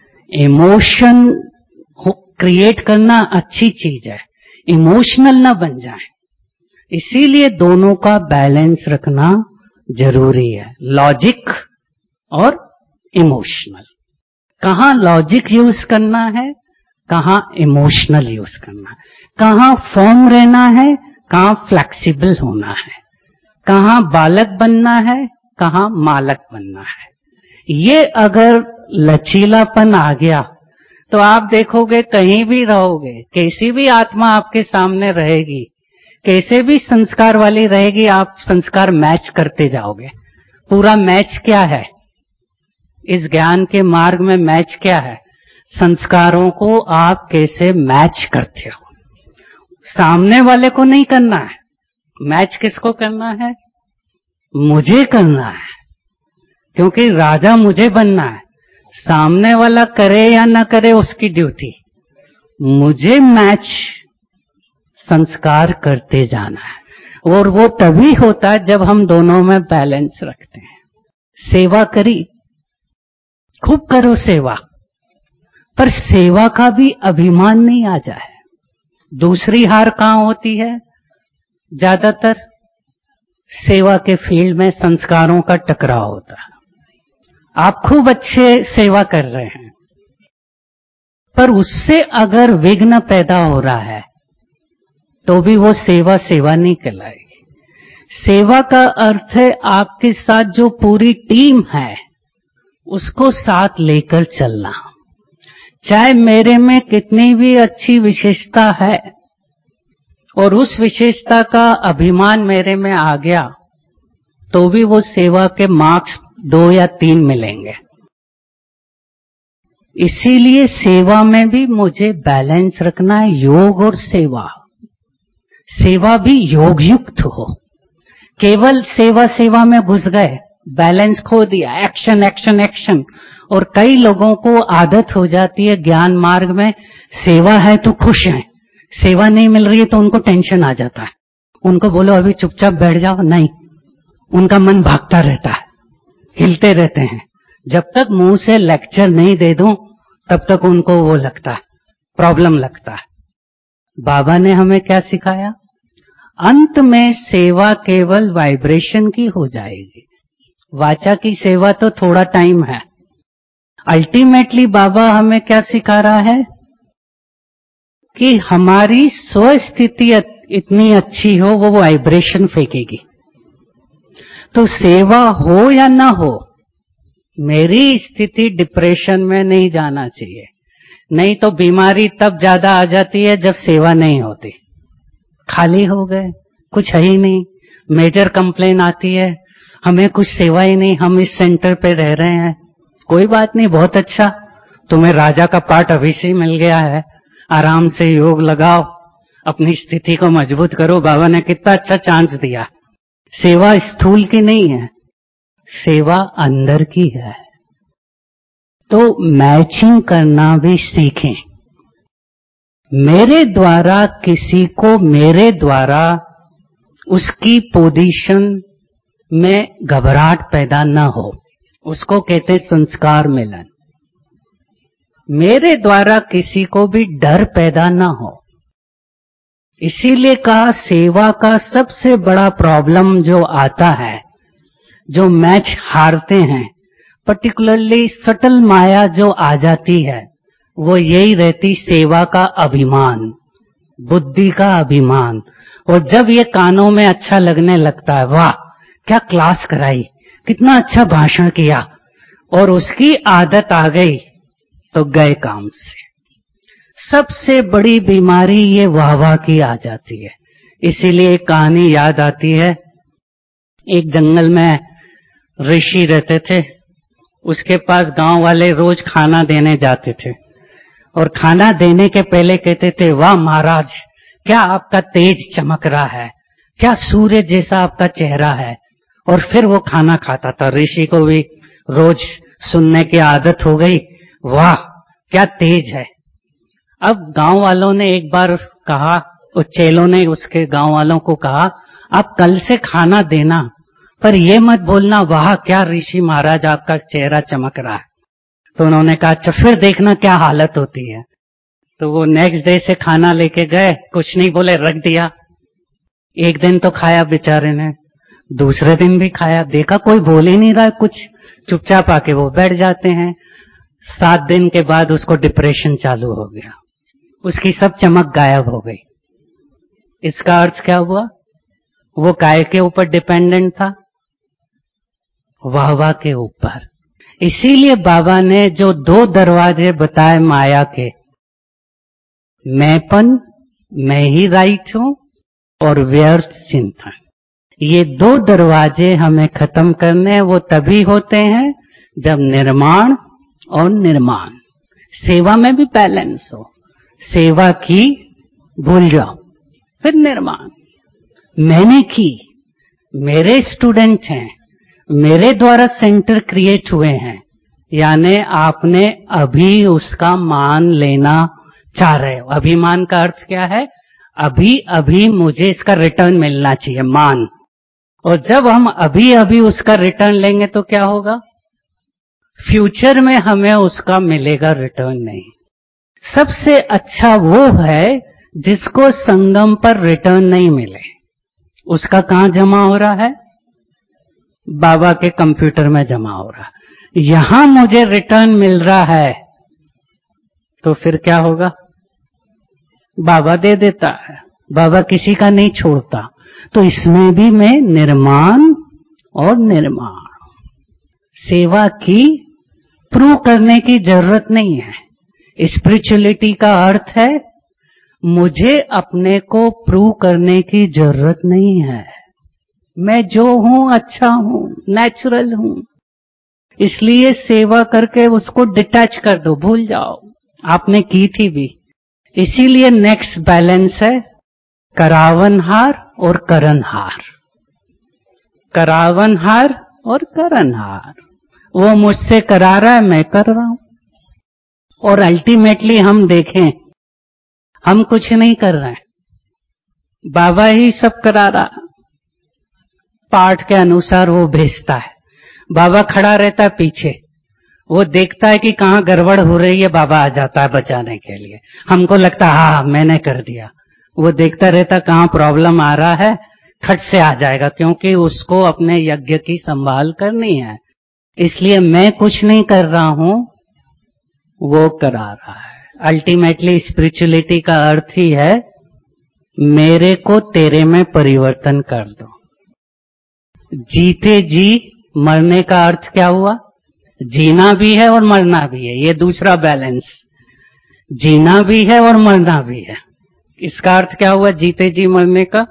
इमोशन क्रिएट करना अच्छी चीज है, इमोशनल ना बन जाए। इसीलिए दोनों का बैलेंस रखना जरूरी है, लॉजिक और इमोशनल। कहां लॉजिक यूज करना है, कहां इमोशनल यूज करना है, कहां फॉर्म रहना है, कहां फ्लेक्सिबल होना है, कहां बालक बनना है, कहां मालक बनना है। ये अगर लचीलापन आ गया तो आप देखोगे कहीं भी रहोगे, कैसी भी आत्मा आपके सामने रहेगी, कैसे भी संस्कार वाली रहेगी, आप संस्कार मैच करते जाओगे। पूरा मैच क्या है इस ज्ञान के मार्ग में? मैच क्या है? संस्कारों को आप कैसे मैच करते हो। सामने वाले को नहीं करना है मैच, किसको करना है? मुझे करना है, क्योंकि राजा मुझे बनना है। सामने वाला करे या ना करे उसकी ड्यूटी, मुझे मैच संस्कार करते जाना है। और वो तभी होता है जब हम दोनों में बैलेंस रखते हैं। सेवा करी, खूब करो सेवा, पर सेवा का भी अभिमान नहीं आ जाए। दूसरी हार कहां होती है? ज्यादातर सेवा के फील्ड में संस्कारों का टकराव होता है। आप खूब अच्छे सेवा कर रहे हैं, पर उससे अगर विघ्न पैदा हो रहा है तो भी वो सेवा सेवा नहीं कहलाएगी। सेवा का अर्थ है आपके साथ जो पूरी टीम है उसको साथ लेकर चलना। चाहे मेरे में कितनी भी अच्छी विशेषता है और उस विशेषता का अभिमान मेरे में आ गया तो भी वो सेवा के मार्क्स दो या तीन मिलेंगे। इसीलिए सेवा में भी मुझे बैलेंस रखना है, योग और सेवा। सेवा भी योग युक्त हो। केवल सेवा सेवा में घुस गए, बैलेंस खो दिया, एक्शन एक्शन एक्शन। और कई लोगों को आदत हो जाती है ज्ञान मार्ग में, सेवा है तो खुश हैं, सेवा नहीं मिल रही है तो उनको टेंशन आ जाता है। उनको बोलो अभी चुपचाप बैठ जाओ, नहीं, उनका मन भागता रहता है, हिलते रहते हैं। जब तक मुंह से लेक्चर नहीं दे दूं तब तक उनको वो लगता है, प्रॉब्लम लगता है। बाबा ने हमें क्या सिखाया? अंत में सेवा केवल वाइब्रेशन की हो जाएगी, वाचा की सेवा तो थोड़ा टाइम है। अल्टीमेटली बाबा हमें क्या सिखा रहा है कि हमारी स्वस्थिति इतनी अच्छी हो वो वाइब्रेशन फेंकेगी। तो सेवा हो या ना हो, मेरी स्थिति डिप्रेशन में नहीं जाना चाहिए। नहीं तो बीमारी तब ज्यादा आ जाती है जब सेवा नहीं होती। खाली हो गए, कुछ है ही नहीं, मेजर कंप्लेन आती है हमें कुछ सेवा ही नहीं, हम इस सेंटर पे रह रहे हैं। कोई बात नहीं, बहुत अच्छा, तुम्हें राजा का पाठ अभी से मिल गया है, आराम से योग लगाओ, अपनी स्थिति को मजबूत करो। बाबा ने कितना अच्छा चांस दिया। सेवा स्थूल की नहीं है, सेवा अंदर की है। तो मैचिंग करना भी सीखें। मेरे द्वारा किसी को मेरे द्वारा उसकी पोजीशन में घबराहट पैदा न हो, उसको कहते संस्कार मिलन। मेरे द्वारा किसी को भी डर पैदा न हो। इसीलिए कहा सेवा का सबसे बड़ा प्रॉब्लम जो आता है, जो मैच हारते हैं, पर्टिकुलरली सटल माया जो आ जाती है, वो यही रहती सेवा का अभिमान, बुद्धि का अभिमान। और जब ये कानों में अच्छा लगने लगता है, वाह क्या क्लास कराई, कितना अच्छा भाषण किया, और उसकी आदत आ गई तो गए काम से। सबसे बड़ी बीमारी ये वाह वाह की आ जाती है। इसीलिए एक कहानी याद आती है। एक जंगल में ऋषि रहते थे, उसके पास गांव वाले रोज खाना देने जाते थे और खाना देने के पहले कहते थे, वाह महाराज क्या आपका तेज चमक रहा है, क्या सूर्य जैसा आपका चेहरा है। और फिर वो खाना खाता था। ऋषि को भी रोज सुनने की आदत हो गई, वाह क्या तेज है। अब गांव वालों ने एक बार कहा, उस चेलों ने उसके गांव वालों को कहा, आप कल से खाना देना, पर ये मत बोलना वाह क्या ऋषि महाराज आपका चेहरा चमक रहा है। तो उन्होंने कहा अच्छा फिर देखना क्या हालत होती है। तो वो नेक्स्ट डे से खाना लेके गए, कुछ नहीं बोले, रख दिया। एक दिन तो खाया बेचारे ने, दूसरे दिन भी खाया, देखा कोई बोल ही नहीं रहा कुछ, चुपचाप आके वो बैठ जाते हैं। सात दिन के बाद उसको डिप्रेशन चालू हो गया, उसकी सब चमक गायब हो गई। इसका अर्थ क्या हुआ? वो काय के ऊपर डिपेंडेंट था? वाह वाह के ऊपर। इसीलिए बाबा ने जो दो दरवाजे बताए माया के, मैंपन, मैं ही राइट हूं, और व्यर्थ चिंतन, ये दो दरवाजे हमें खत्म करने। वो तभी होते हैं जब निर्माण और निर्माण, सेवा में भी बैलेंस हो। सेवा की भूल जाओ, फिर निर्माण, मैंने की, मेरे स्टूडेंट हैं, मेरे द्वारा सेंटर क्रिएट हुए हैं, यानी आपने अभी उसका मान लेना चाह रहे हो। अभिमान का अर्थ क्या है? अभी अभी मुझे इसका रिटर्न मिलना चाहिए, मान। और जब हम अभी अभी उसका रिटर्न लेंगे तो क्या होगा? फ्यूचर में हमें उसका मिलेगा रिटर्न नहीं। सबसे अच्छा वो है जिसको संगम पर रिटर्न नहीं मिले। उसका कहां जमा हो रहा है? बाबा के कंप्यूटर में जमा हो रहा है। यहां मुझे रिटर्न मिल रहा है तो फिर क्या होगा? बाबा दे देता है, बाबा किसी का नहीं छोड़ता। तो इसमें भी मैं निर्माण और निर्माण, सेवा की प्रूव करने की जरूरत नहीं है। स्पिरिचुअलिटी का अर्थ है मुझे अपने को प्रूव करने की जरूरत नहीं है। मैं जो हूं अच्छा हूं, नेचुरल हूं। इसलिए सेवा करके उसको डिटैच कर दो, भूल जाओ आपने की थी भी। इसीलिए नेक्स्ट बैलेंस है करावनहार और करनहार। करावनहार और करनहार, वो मुझसे करा रहा है, मैं कर रहा हूं। और अल्टीमेटली हम देखें, हम कुछ नहीं कर रहे हैं, बाबा ही सब करा रहा। पाठ के अनुसार वो भेजता है, बाबा खड़ा रहता है पीछे, वो देखता है कि कहां गड़बड़ हो रही है, बाबा आ जाता है बचाने के लिए। हमको लगता है हाँ मैंने कर दिया, वो देखता रहता कहां प्रॉब्लम आ रहा है, खट से आ जाएगा, क्योंकि उसको अपने यज्ञ की संभाल करनी है। इसलिए मैं कुछ नहीं कर रहा हूं, वो करा रहा है। अल्टीमेटली स्पिरिचुअलिटी का अर्थ ही है मेरे को तेरे में परिवर्तन कर दो। जीते जी मरने का अर्थ क्या हुआ? जीना भी है और मरना भी है, ये दूसरा बैलेंस। जीना भी है और मरना भी है। इसका अर्थ क्या हुआ जीते जी मरने का?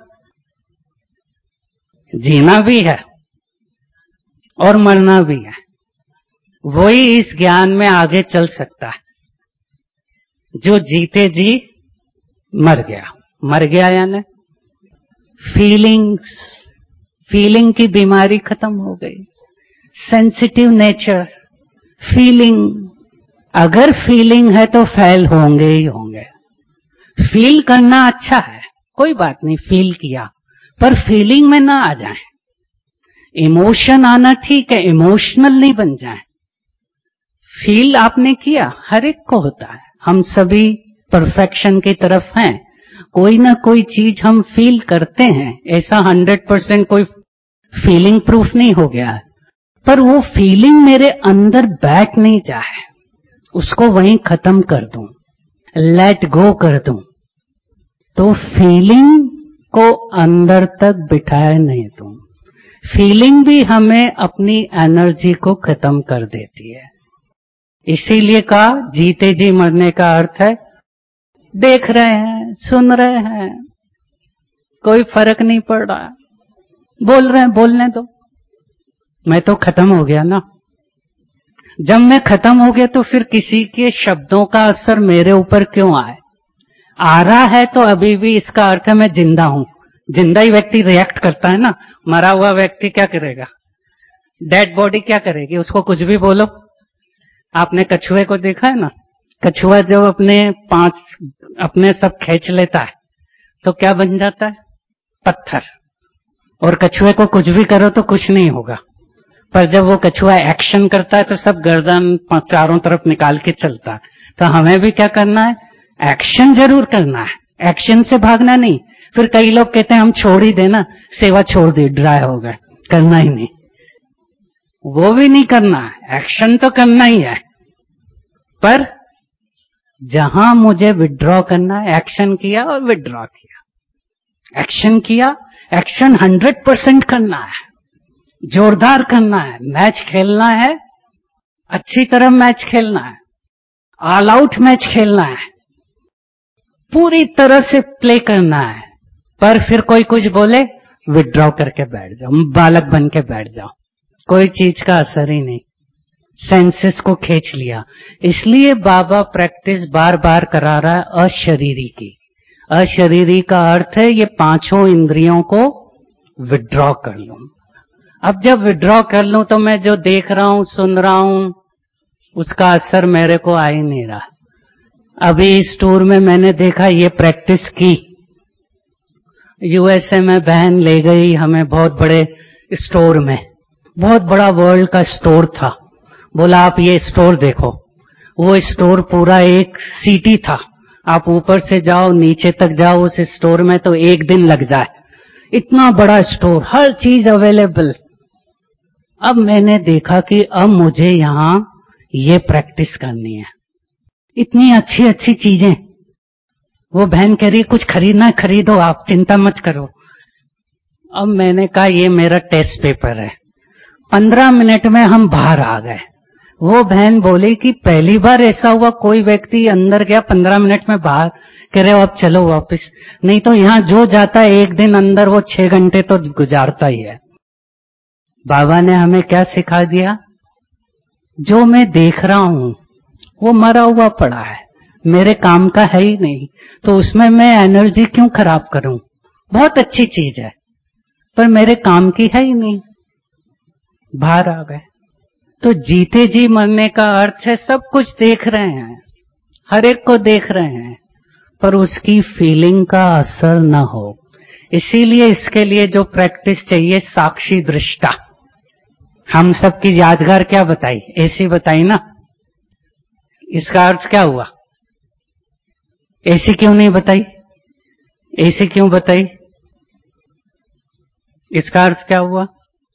जीना भी है और मरना भी है। वही इस ज्ञान में आगे चल सकता है जो जीते जी मर गया। मर गया यानी फीलिंग्स, फीलिंग की बीमारी खत्म हो गई। सेंसिटिव नेचर, फीलिंग, अगर फीलिंग है तो फैल होंगे ही होंगे। फील करना अच्छा है, कोई बात नहीं, फील किया, पर फीलिंग में ना आ जाए। इमोशन आना ठीक है, इमोशनल नहीं बन जाए। फील आपने किया, हर एक को होता है, हम सभी परफेक्शन की तरफ हैं। कोई ना कोई चीज हम फील करते हैं, ऐसा हंड्रेड परसेंट कोई फीलिंग प्रूफ नहीं हो गया है, पर वो फीलिंग मेरे अंदर बैठ नहीं जाए, उसको वहीं खत्म कर दूं, लेट गो कर दूं, तो फीलिंग को अंदर तक बिठाए नहीं दूं। फीलिंग भी हमें अपनी एनर्जी को खत्म कर देती है। इसीलिए कहा जीते जी मरने का अर्थ है देख रहे हैं, सुन रहे हैं, कोई फर्क नहीं पड़ रहा, बोल रहे हैं बोलने दो, मैं तो खत्म हो गया ना। जब मैं खत्म हो गया तो फिर किसी के शब्दों का असर मेरे ऊपर क्यों आए? आ रहा है तो अभी भी इसका अर्थ है मैं जिंदा हूं। जिंदा ही व्यक्ति रिएक्ट करता है ना, मरा हुआ व्यक्ति क्या करेगा? डेड बॉडी क्या करेगी? उसको कुछ भी बोलो। आपने कछुए को देखा है ना, कछुआ जब अपने पांच अपने सब खींच लेता है तो क्या बन जाता है? पत्थर। और कछुए को कुछ भी करो तो कुछ नहीं होगा, पर जब वो कछुआ एक्शन करता है तो सब गर्दन चारों तरफ निकाल के चलता है। तो हमें भी क्या करना है? एक्शन जरूर करना है, एक्शन से भागना नहीं। फिर कई लोग कहते हैं हम छोड़ ही देना, सेवा छोड़ दी, ड्राई हो गए, करना ही नहीं। वो भी नहीं करना है, एक्शन तो करना ही है, पर जहां मुझे विड्रॉ करना है, एक्शन किया और विड्रॉ किया। एक्शन किया, एक्शन हंड्रेड परसेंट करना है, जोरदार करना है। मैच खेलना है, अच्छी तरह मैच खेलना है, ऑल आउट मैच खेलना है, पूरी तरह से प्ले करना है। पर फिर कोई कुछ बोले, विड्रॉ करके बैठ जाओ, बालक बन के बैठ जाओ, कोई चीज का असर ही नहीं, सेंसेस को खींच लिया। इसलिए बाबा प्रैक्टिस बार बार करा रहा है अशरीरी की। अशरीरी का अर्थ है ये पांचों इंद्रियों को विड्रॉ कर लूं। अब जब विड्रॉ कर लूं तो मैं जो देख रहा हूं, सुन रहा हूं, उसका असर मेरे को आ ही नहीं रहा। अभी इस टूर में मैंने देखा, ये प्रैक्टिस की, यूएसए में बहन ले गई हमें बहुत बड़े स्टोर में, बहुत बड़ा वर्ल्ड का स्टोर था। बोला आप ये स्टोर देखो। वो स्टोर पूरा एक सिटी था, आप ऊपर से जाओ नीचे तक जाओ उस स्टोर में तो एक दिन लग जाए, इतना बड़ा स्टोर, हर चीज अवेलेबल। अब मैंने देखा कि अब मुझे यहां ये प्रैक्टिस करनी है, इतनी अच्छी अच्छी चीजें। वो बहन कह रही कुछ खरीदना खरीदो, आप चिंता मत करो। अब मैंने कहा ये मेरा टेस्ट पेपर है। पंद्रह मिनट में हम बाहर आ गए। वो बहन बोली कि पहली बार ऐसा हुआ, कोई व्यक्ति अंदर गया पंद्रह मिनट में बाहर, कह रहे हो अब चलो वापस। नहीं तो यहां जो जाता है एक दिन अंदर वो छह घंटे तो गुजारता ही है। बाबा ने हमें क्या सिखा दिया? जो मैं देख रहा हूं वो मरा हुआ पड़ा है, मेरे काम का है ही नहीं, तो उसमें मैं एनर्जी क्यों खराब करूं? बहुत अच्छी चीज है पर मेरे काम की है ही नहीं। बाहर आ गए। तो जीते जी मरने का अर्थ है सब कुछ देख रहे हैं, हर एक को देख रहे हैं, पर उसकी फीलिंग का असर न हो। इसीलिए इसके लिए जो प्रैक्टिस चाहिए, साक्षी दृष्टा। हम सबकी यादगार क्या बताई? ऐसी बताई ना। इसका अर्थ क्या हुआ? ऐसी क्यों नहीं बताई? ऐसी क्यों बताई? इसका अर्थ क्या हुआ?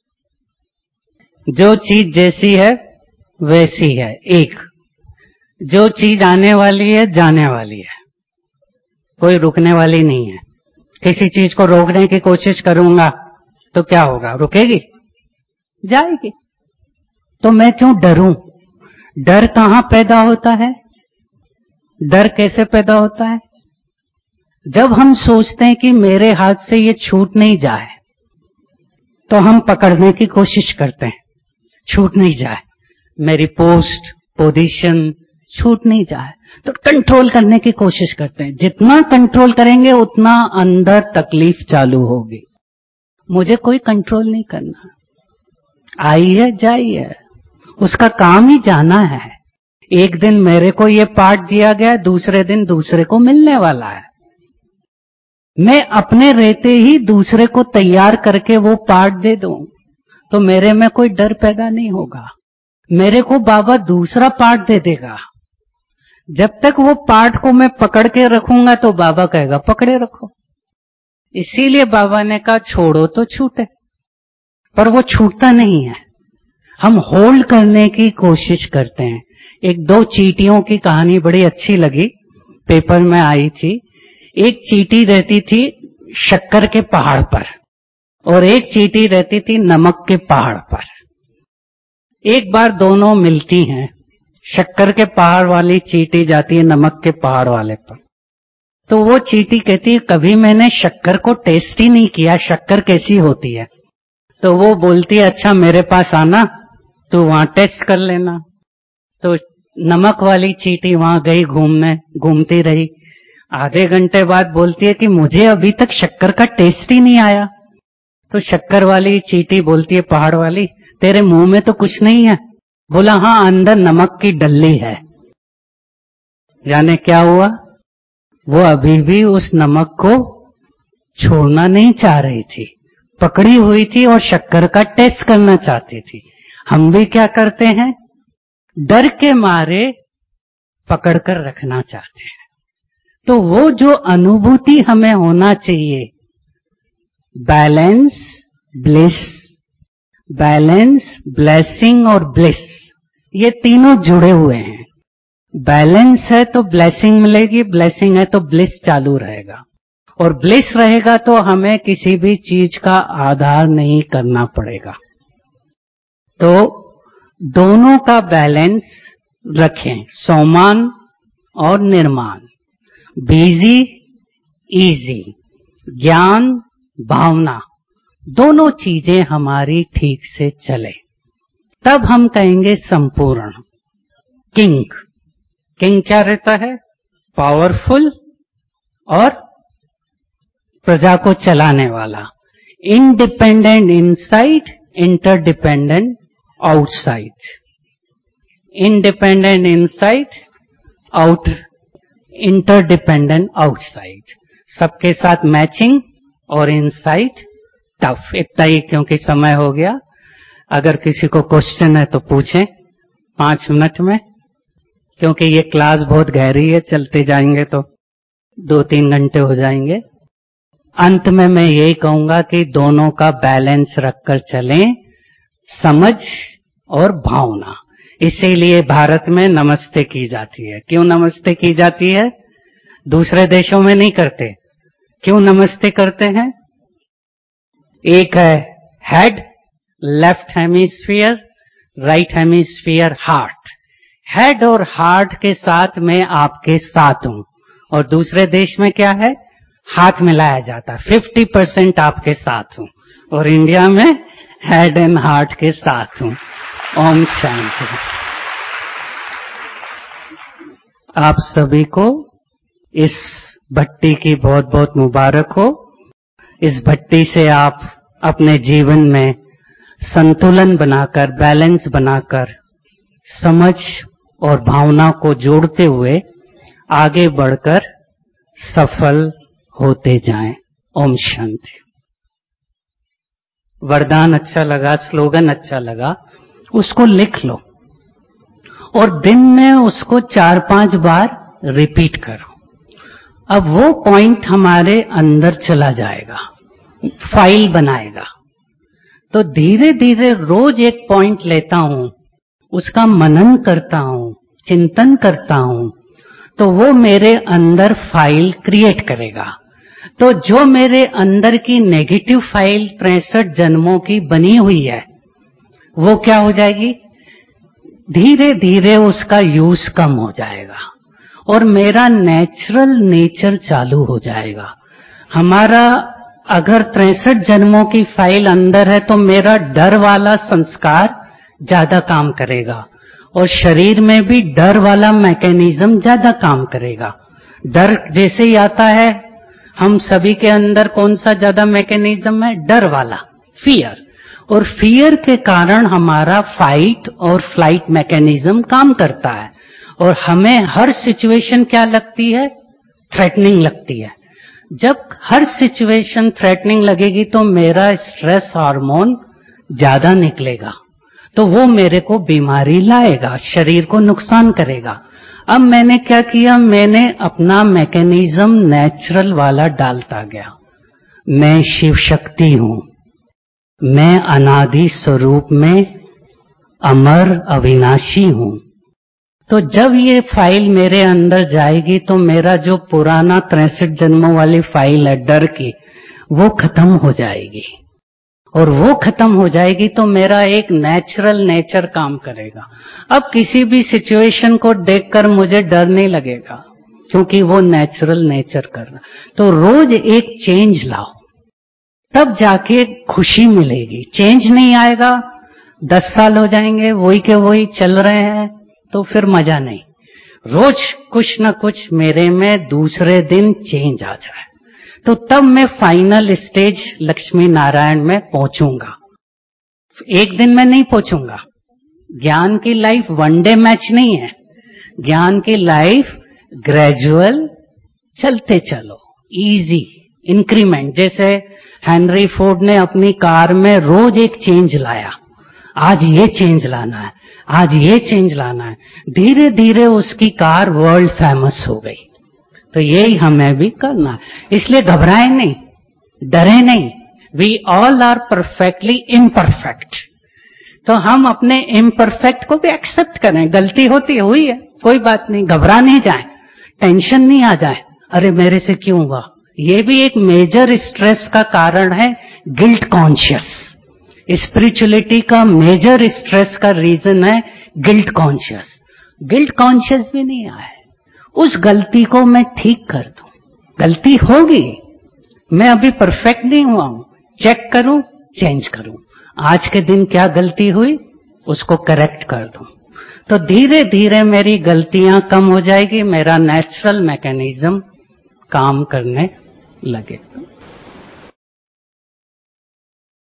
जो चीज जैसी है वैसी है, एक। जो चीज आने वाली है जाने वाली है, कोई रुकने वाली नहीं है। किसी चीज को रोकने की कोशिश करूंगा तो क्या होगा? रुकेगी? जाएगी। तो मैं क्यों डरूं? डर कहां पैदा होता है? डर कैसे पैदा होता है? जब हम सोचते हैं कि मेरे हाथ से ये छूट नहीं जाए तो हम पकड़ने की कोशिश करते हैं, छूट नहीं जाए, मेरी पोस्ट पोजीशन छूट नहीं जाए, तो कंट्रोल करने की कोशिश करते हैं। जितना कंट्रोल करेंगे उतना अंदर तकलीफ चालू होगी। मुझे कोई कंट्रोल नहीं करना, आई है जाई है, उसका काम ही जाना है। एक दिन मेरे को ये पार्ट दिया गया, दूसरे दिन दूसरे को मिलने वाला है। मैं अपने रहते ही दूसरे को तैयार करके वो पार्ट दे दूं तो मेरे में कोई डर पैदा नहीं होगा। मेरे को बाबा दूसरा पार्ट दे देगा। जब तक वो पार्ट को मैं पकड़ के रखूंगा तो बाबा कहेगा पकड़े रखो। इसीलिए बाबा ने कहा छोड़ो तो छूटे, पर वो छूटता नहीं है, हम होल्ड करने की कोशिश करते हैं। एक दो चींटियों की कहानी बड़ी अच्छी लगी, पेपर में आई थी। एक चींटी रहती थी शक्कर के पहाड़ पर और एक चींटी रहती थी नमक के पहाड़ पर। एक बार दोनों मिलती हैं, शक्कर के पहाड़ वाली चींटी जाती है नमक के पहाड़ वाले पर। तो वो चींटी कहती है कभी मैंने शक्कर को टेस्ट ही नहीं किया, शक्कर कैसी होती है। तो वो बोलती है अच्छा मेरे पास आना, तो वहां टेस्ट कर लेना। तो नमक वाली चींटी वहां गई घूमने, घूमती रही, आधे घंटे बाद बोलती है कि मुझे अभी तक शक्कर का टेस्ट ही नहीं आया। तो शक्कर वाली चींटी बोलती है पहाड़ वाली, तेरे मुंह में तो कुछ नहीं है। बोला हाँ, अंदर नमक की डल्ली है। जाने क्या हुआ, वो अभी भी उस नमक को छोड़ना नहीं चाह रही थी, पकड़ी हुई थी और शक्कर का टेस्ट करना चाहती थी। हम भी क्या करते हैं, डर के मारे पकड़कर रखना चाहते हैं। तो वो जो अनुभूति हमें होना चाहिए, बैलेंस ब्लिस, बैलेंस ब्लेसिंग और ब्लिस, ये तीनों जुड़े हुए हैं। बैलेंस है तो ब्लेसिंग मिलेगी, ब्लेसिंग है तो ब्लिस चालू रहेगा, और ब्लिस रहेगा तो हमें किसी भी चीज का आधार नहीं करना पड़ेगा। तो दोनों का बैलेंस रखें, सौमान और निर्माण, बिजी इजी, ज्ञान भावना, दोनों चीजें हमारी ठीक से चले, तब हम कहेंगे संपूर्ण। किंग, किंग क्या रहता है, पावरफुल और प्रजा को चलाने वाला। Independent inside, interdependent outside. Independent inside, out interdependent outside, सबके साथ मैचिंग और इनसाइड टफ। इतना ही, क्योंकि समय हो गया। अगर किसी को क्वेश्चन है तो पूछें पांच मिनट में, क्योंकि ये क्लास बहुत गहरी है, चलते जाएंगे तो दो तीन घंटे हो जाएंगे। अंत में मैं यही कहूंगा कि दोनों का बैलेंस रखकर चलें, समझ और भावना। इसीलिए भारत में नमस्ते की जाती है। क्यों नमस्ते की जाती है, दूसरे देशों में नहीं करते। क्यों नमस्ते करते हैं, एक है head, left hemisphere, right hemisphere, heart. Head और हार्ट के साथ में आपके साथ हूं, और दूसरे देश में क्या है, हाथ मिलाया जाता है, फिफ्टी परसेंट आपके साथ हूं, और इंडिया में हेड एंड हार्ट के साथ हूं। ओम शांति। आप सभी को इस भट्टी की बहुत बहुत मुबारक हो। इस भट्टी से आप अपने जीवन में संतुलन बनाकर, बैलेंस बनाकर, समझ और भावना को जोड़ते हुए आगे बढ़कर सफल होते जाएं। ओम शांति। वरदान अच्छा लगा, स्लोगन अच्छा लगा, उसको लिख लो और दिन में उसको चार पांच बार रिपीट करो। अब वो पॉइंट हमारे अंदर चला जाएगा, फाइल बनाएगा। तो धीरे धीरे रोज एक पॉइंट लेता हूं, उसका मनन करता हूं, चिंतन करता हूं, तो वो मेरे अंदर फाइल क्रिएट करेगा। तो जो मेरे अंदर की नेगेटिव फाइल तिरसठ जन्मों की बनी हुई है, वो क्या हो जाएगी, धीरे धीरे उसका यूज कम हो जाएगा और मेरा नेचुरल नेचर चालू हो जाएगा। हमारा अगर तिरसठ जन्मों की फाइल अंदर है तो मेरा डर वाला संस्कार ज्यादा काम करेगा, और शरीर में भी डर वाला मैकेनिज्म ज्यादा काम करेगा। डर जैसे ही आता है, हम सभी के अंदर कौन सा ज्यादा मैकेनिज्म है, डर वाला, फियर। और फियर के कारण हमारा फाइट और फ्लाइट मैकेनिज्म काम करता है, और हमें हर सिचुएशन क्या लगती है, थ्रेटनिंग लगती है। जब हर सिचुएशन थ्रेटनिंग लगेगी तो मेरा स्ट्रेस हार्मोन ज्यादा निकलेगा, तो वो मेरे को बीमारी लाएगा, शरीर को नुकसान करेगा। अब मैंने क्या किया, मैंने अपना मैकेनिज्म नेचुरल वाला डालता गया। मैं शिव शक्ति हूं, मैं अनादि स्वरूप में अमर अविनाशी हूं। तो जब ये फाइल मेरे अंदर जाएगी तो मेरा जो पुराना तिरसठ जन्मों वाली फाइल है डर की, वो खत्म हो जाएगी। और वो खत्म हो जाएगी तो मेरा एक नेचुरल नेचर काम करेगा। अब किसी भी सिचुएशन को देखकर मुझे डर नहीं लगेगा, क्योंकि वो नेचुरल नेचर कर रहा। तो रोज एक चेंज लाओ, तब जाके खुशी मिलेगी। चेंज नहीं आएगा, दस साल हो जाएंगे वही के वही चल रहे हैं, तो फिर मजा नहीं। रोज कुछ न कुछ मेरे में दूसरे दिन चेंज आ जाए, तो तब मैं फाइनल स्टेज लक्ष्मी नारायण में पहुंचूंगा। एक दिन में नहीं पहुंचूंगा। ज्ञान की लाइफ वन डे मैच नहीं है। ज्ञान की लाइफ ग्रेजुअल, चलते चलो, इजी इंक्रीमेंट। जैसे हेनरी फोर्ड ने अपनी कार में रोज एक चेंज लाया, आज ये चेंज लाना है, आज ये चेंज लाना है, धीरे धीरे उसकी कार वर्ल्ड फेमस हो गई। तो यही हमें भी करना है। इसलिए घबराए नहीं, डरे नहीं। We all are perfectly imperfect. तो हम अपने इम्परफेक्ट को भी एक्सेप्ट करें। गलती होती हुई है, कोई बात नहीं, घबरा नहीं जाए, टेंशन नहीं आ जाए, अरे मेरे से क्यों हुआ। ये भी एक मेजर स्ट्रेस का कारण है, गिल्ट कॉन्शियस। स्पिरिचुअलिटी का मेजर स्ट्रेस का रीजन है गिल्ट कॉन्शियस। गिल्ट कॉन्शियस भी नहीं आए, उस गलती को मैं ठीक कर दूं। गलती होगी, मैं अभी परफेक्ट नहीं हुआ हूं, चेक करूं, चेंज करूं। आज के दिन क्या गलती हुई, उसको करेक्ट कर दूं, तो धीरे धीरे मेरी गलतियां कम हो जाएगी, मेरा नेचुरल मैकेनिज्म काम करने लगेगा।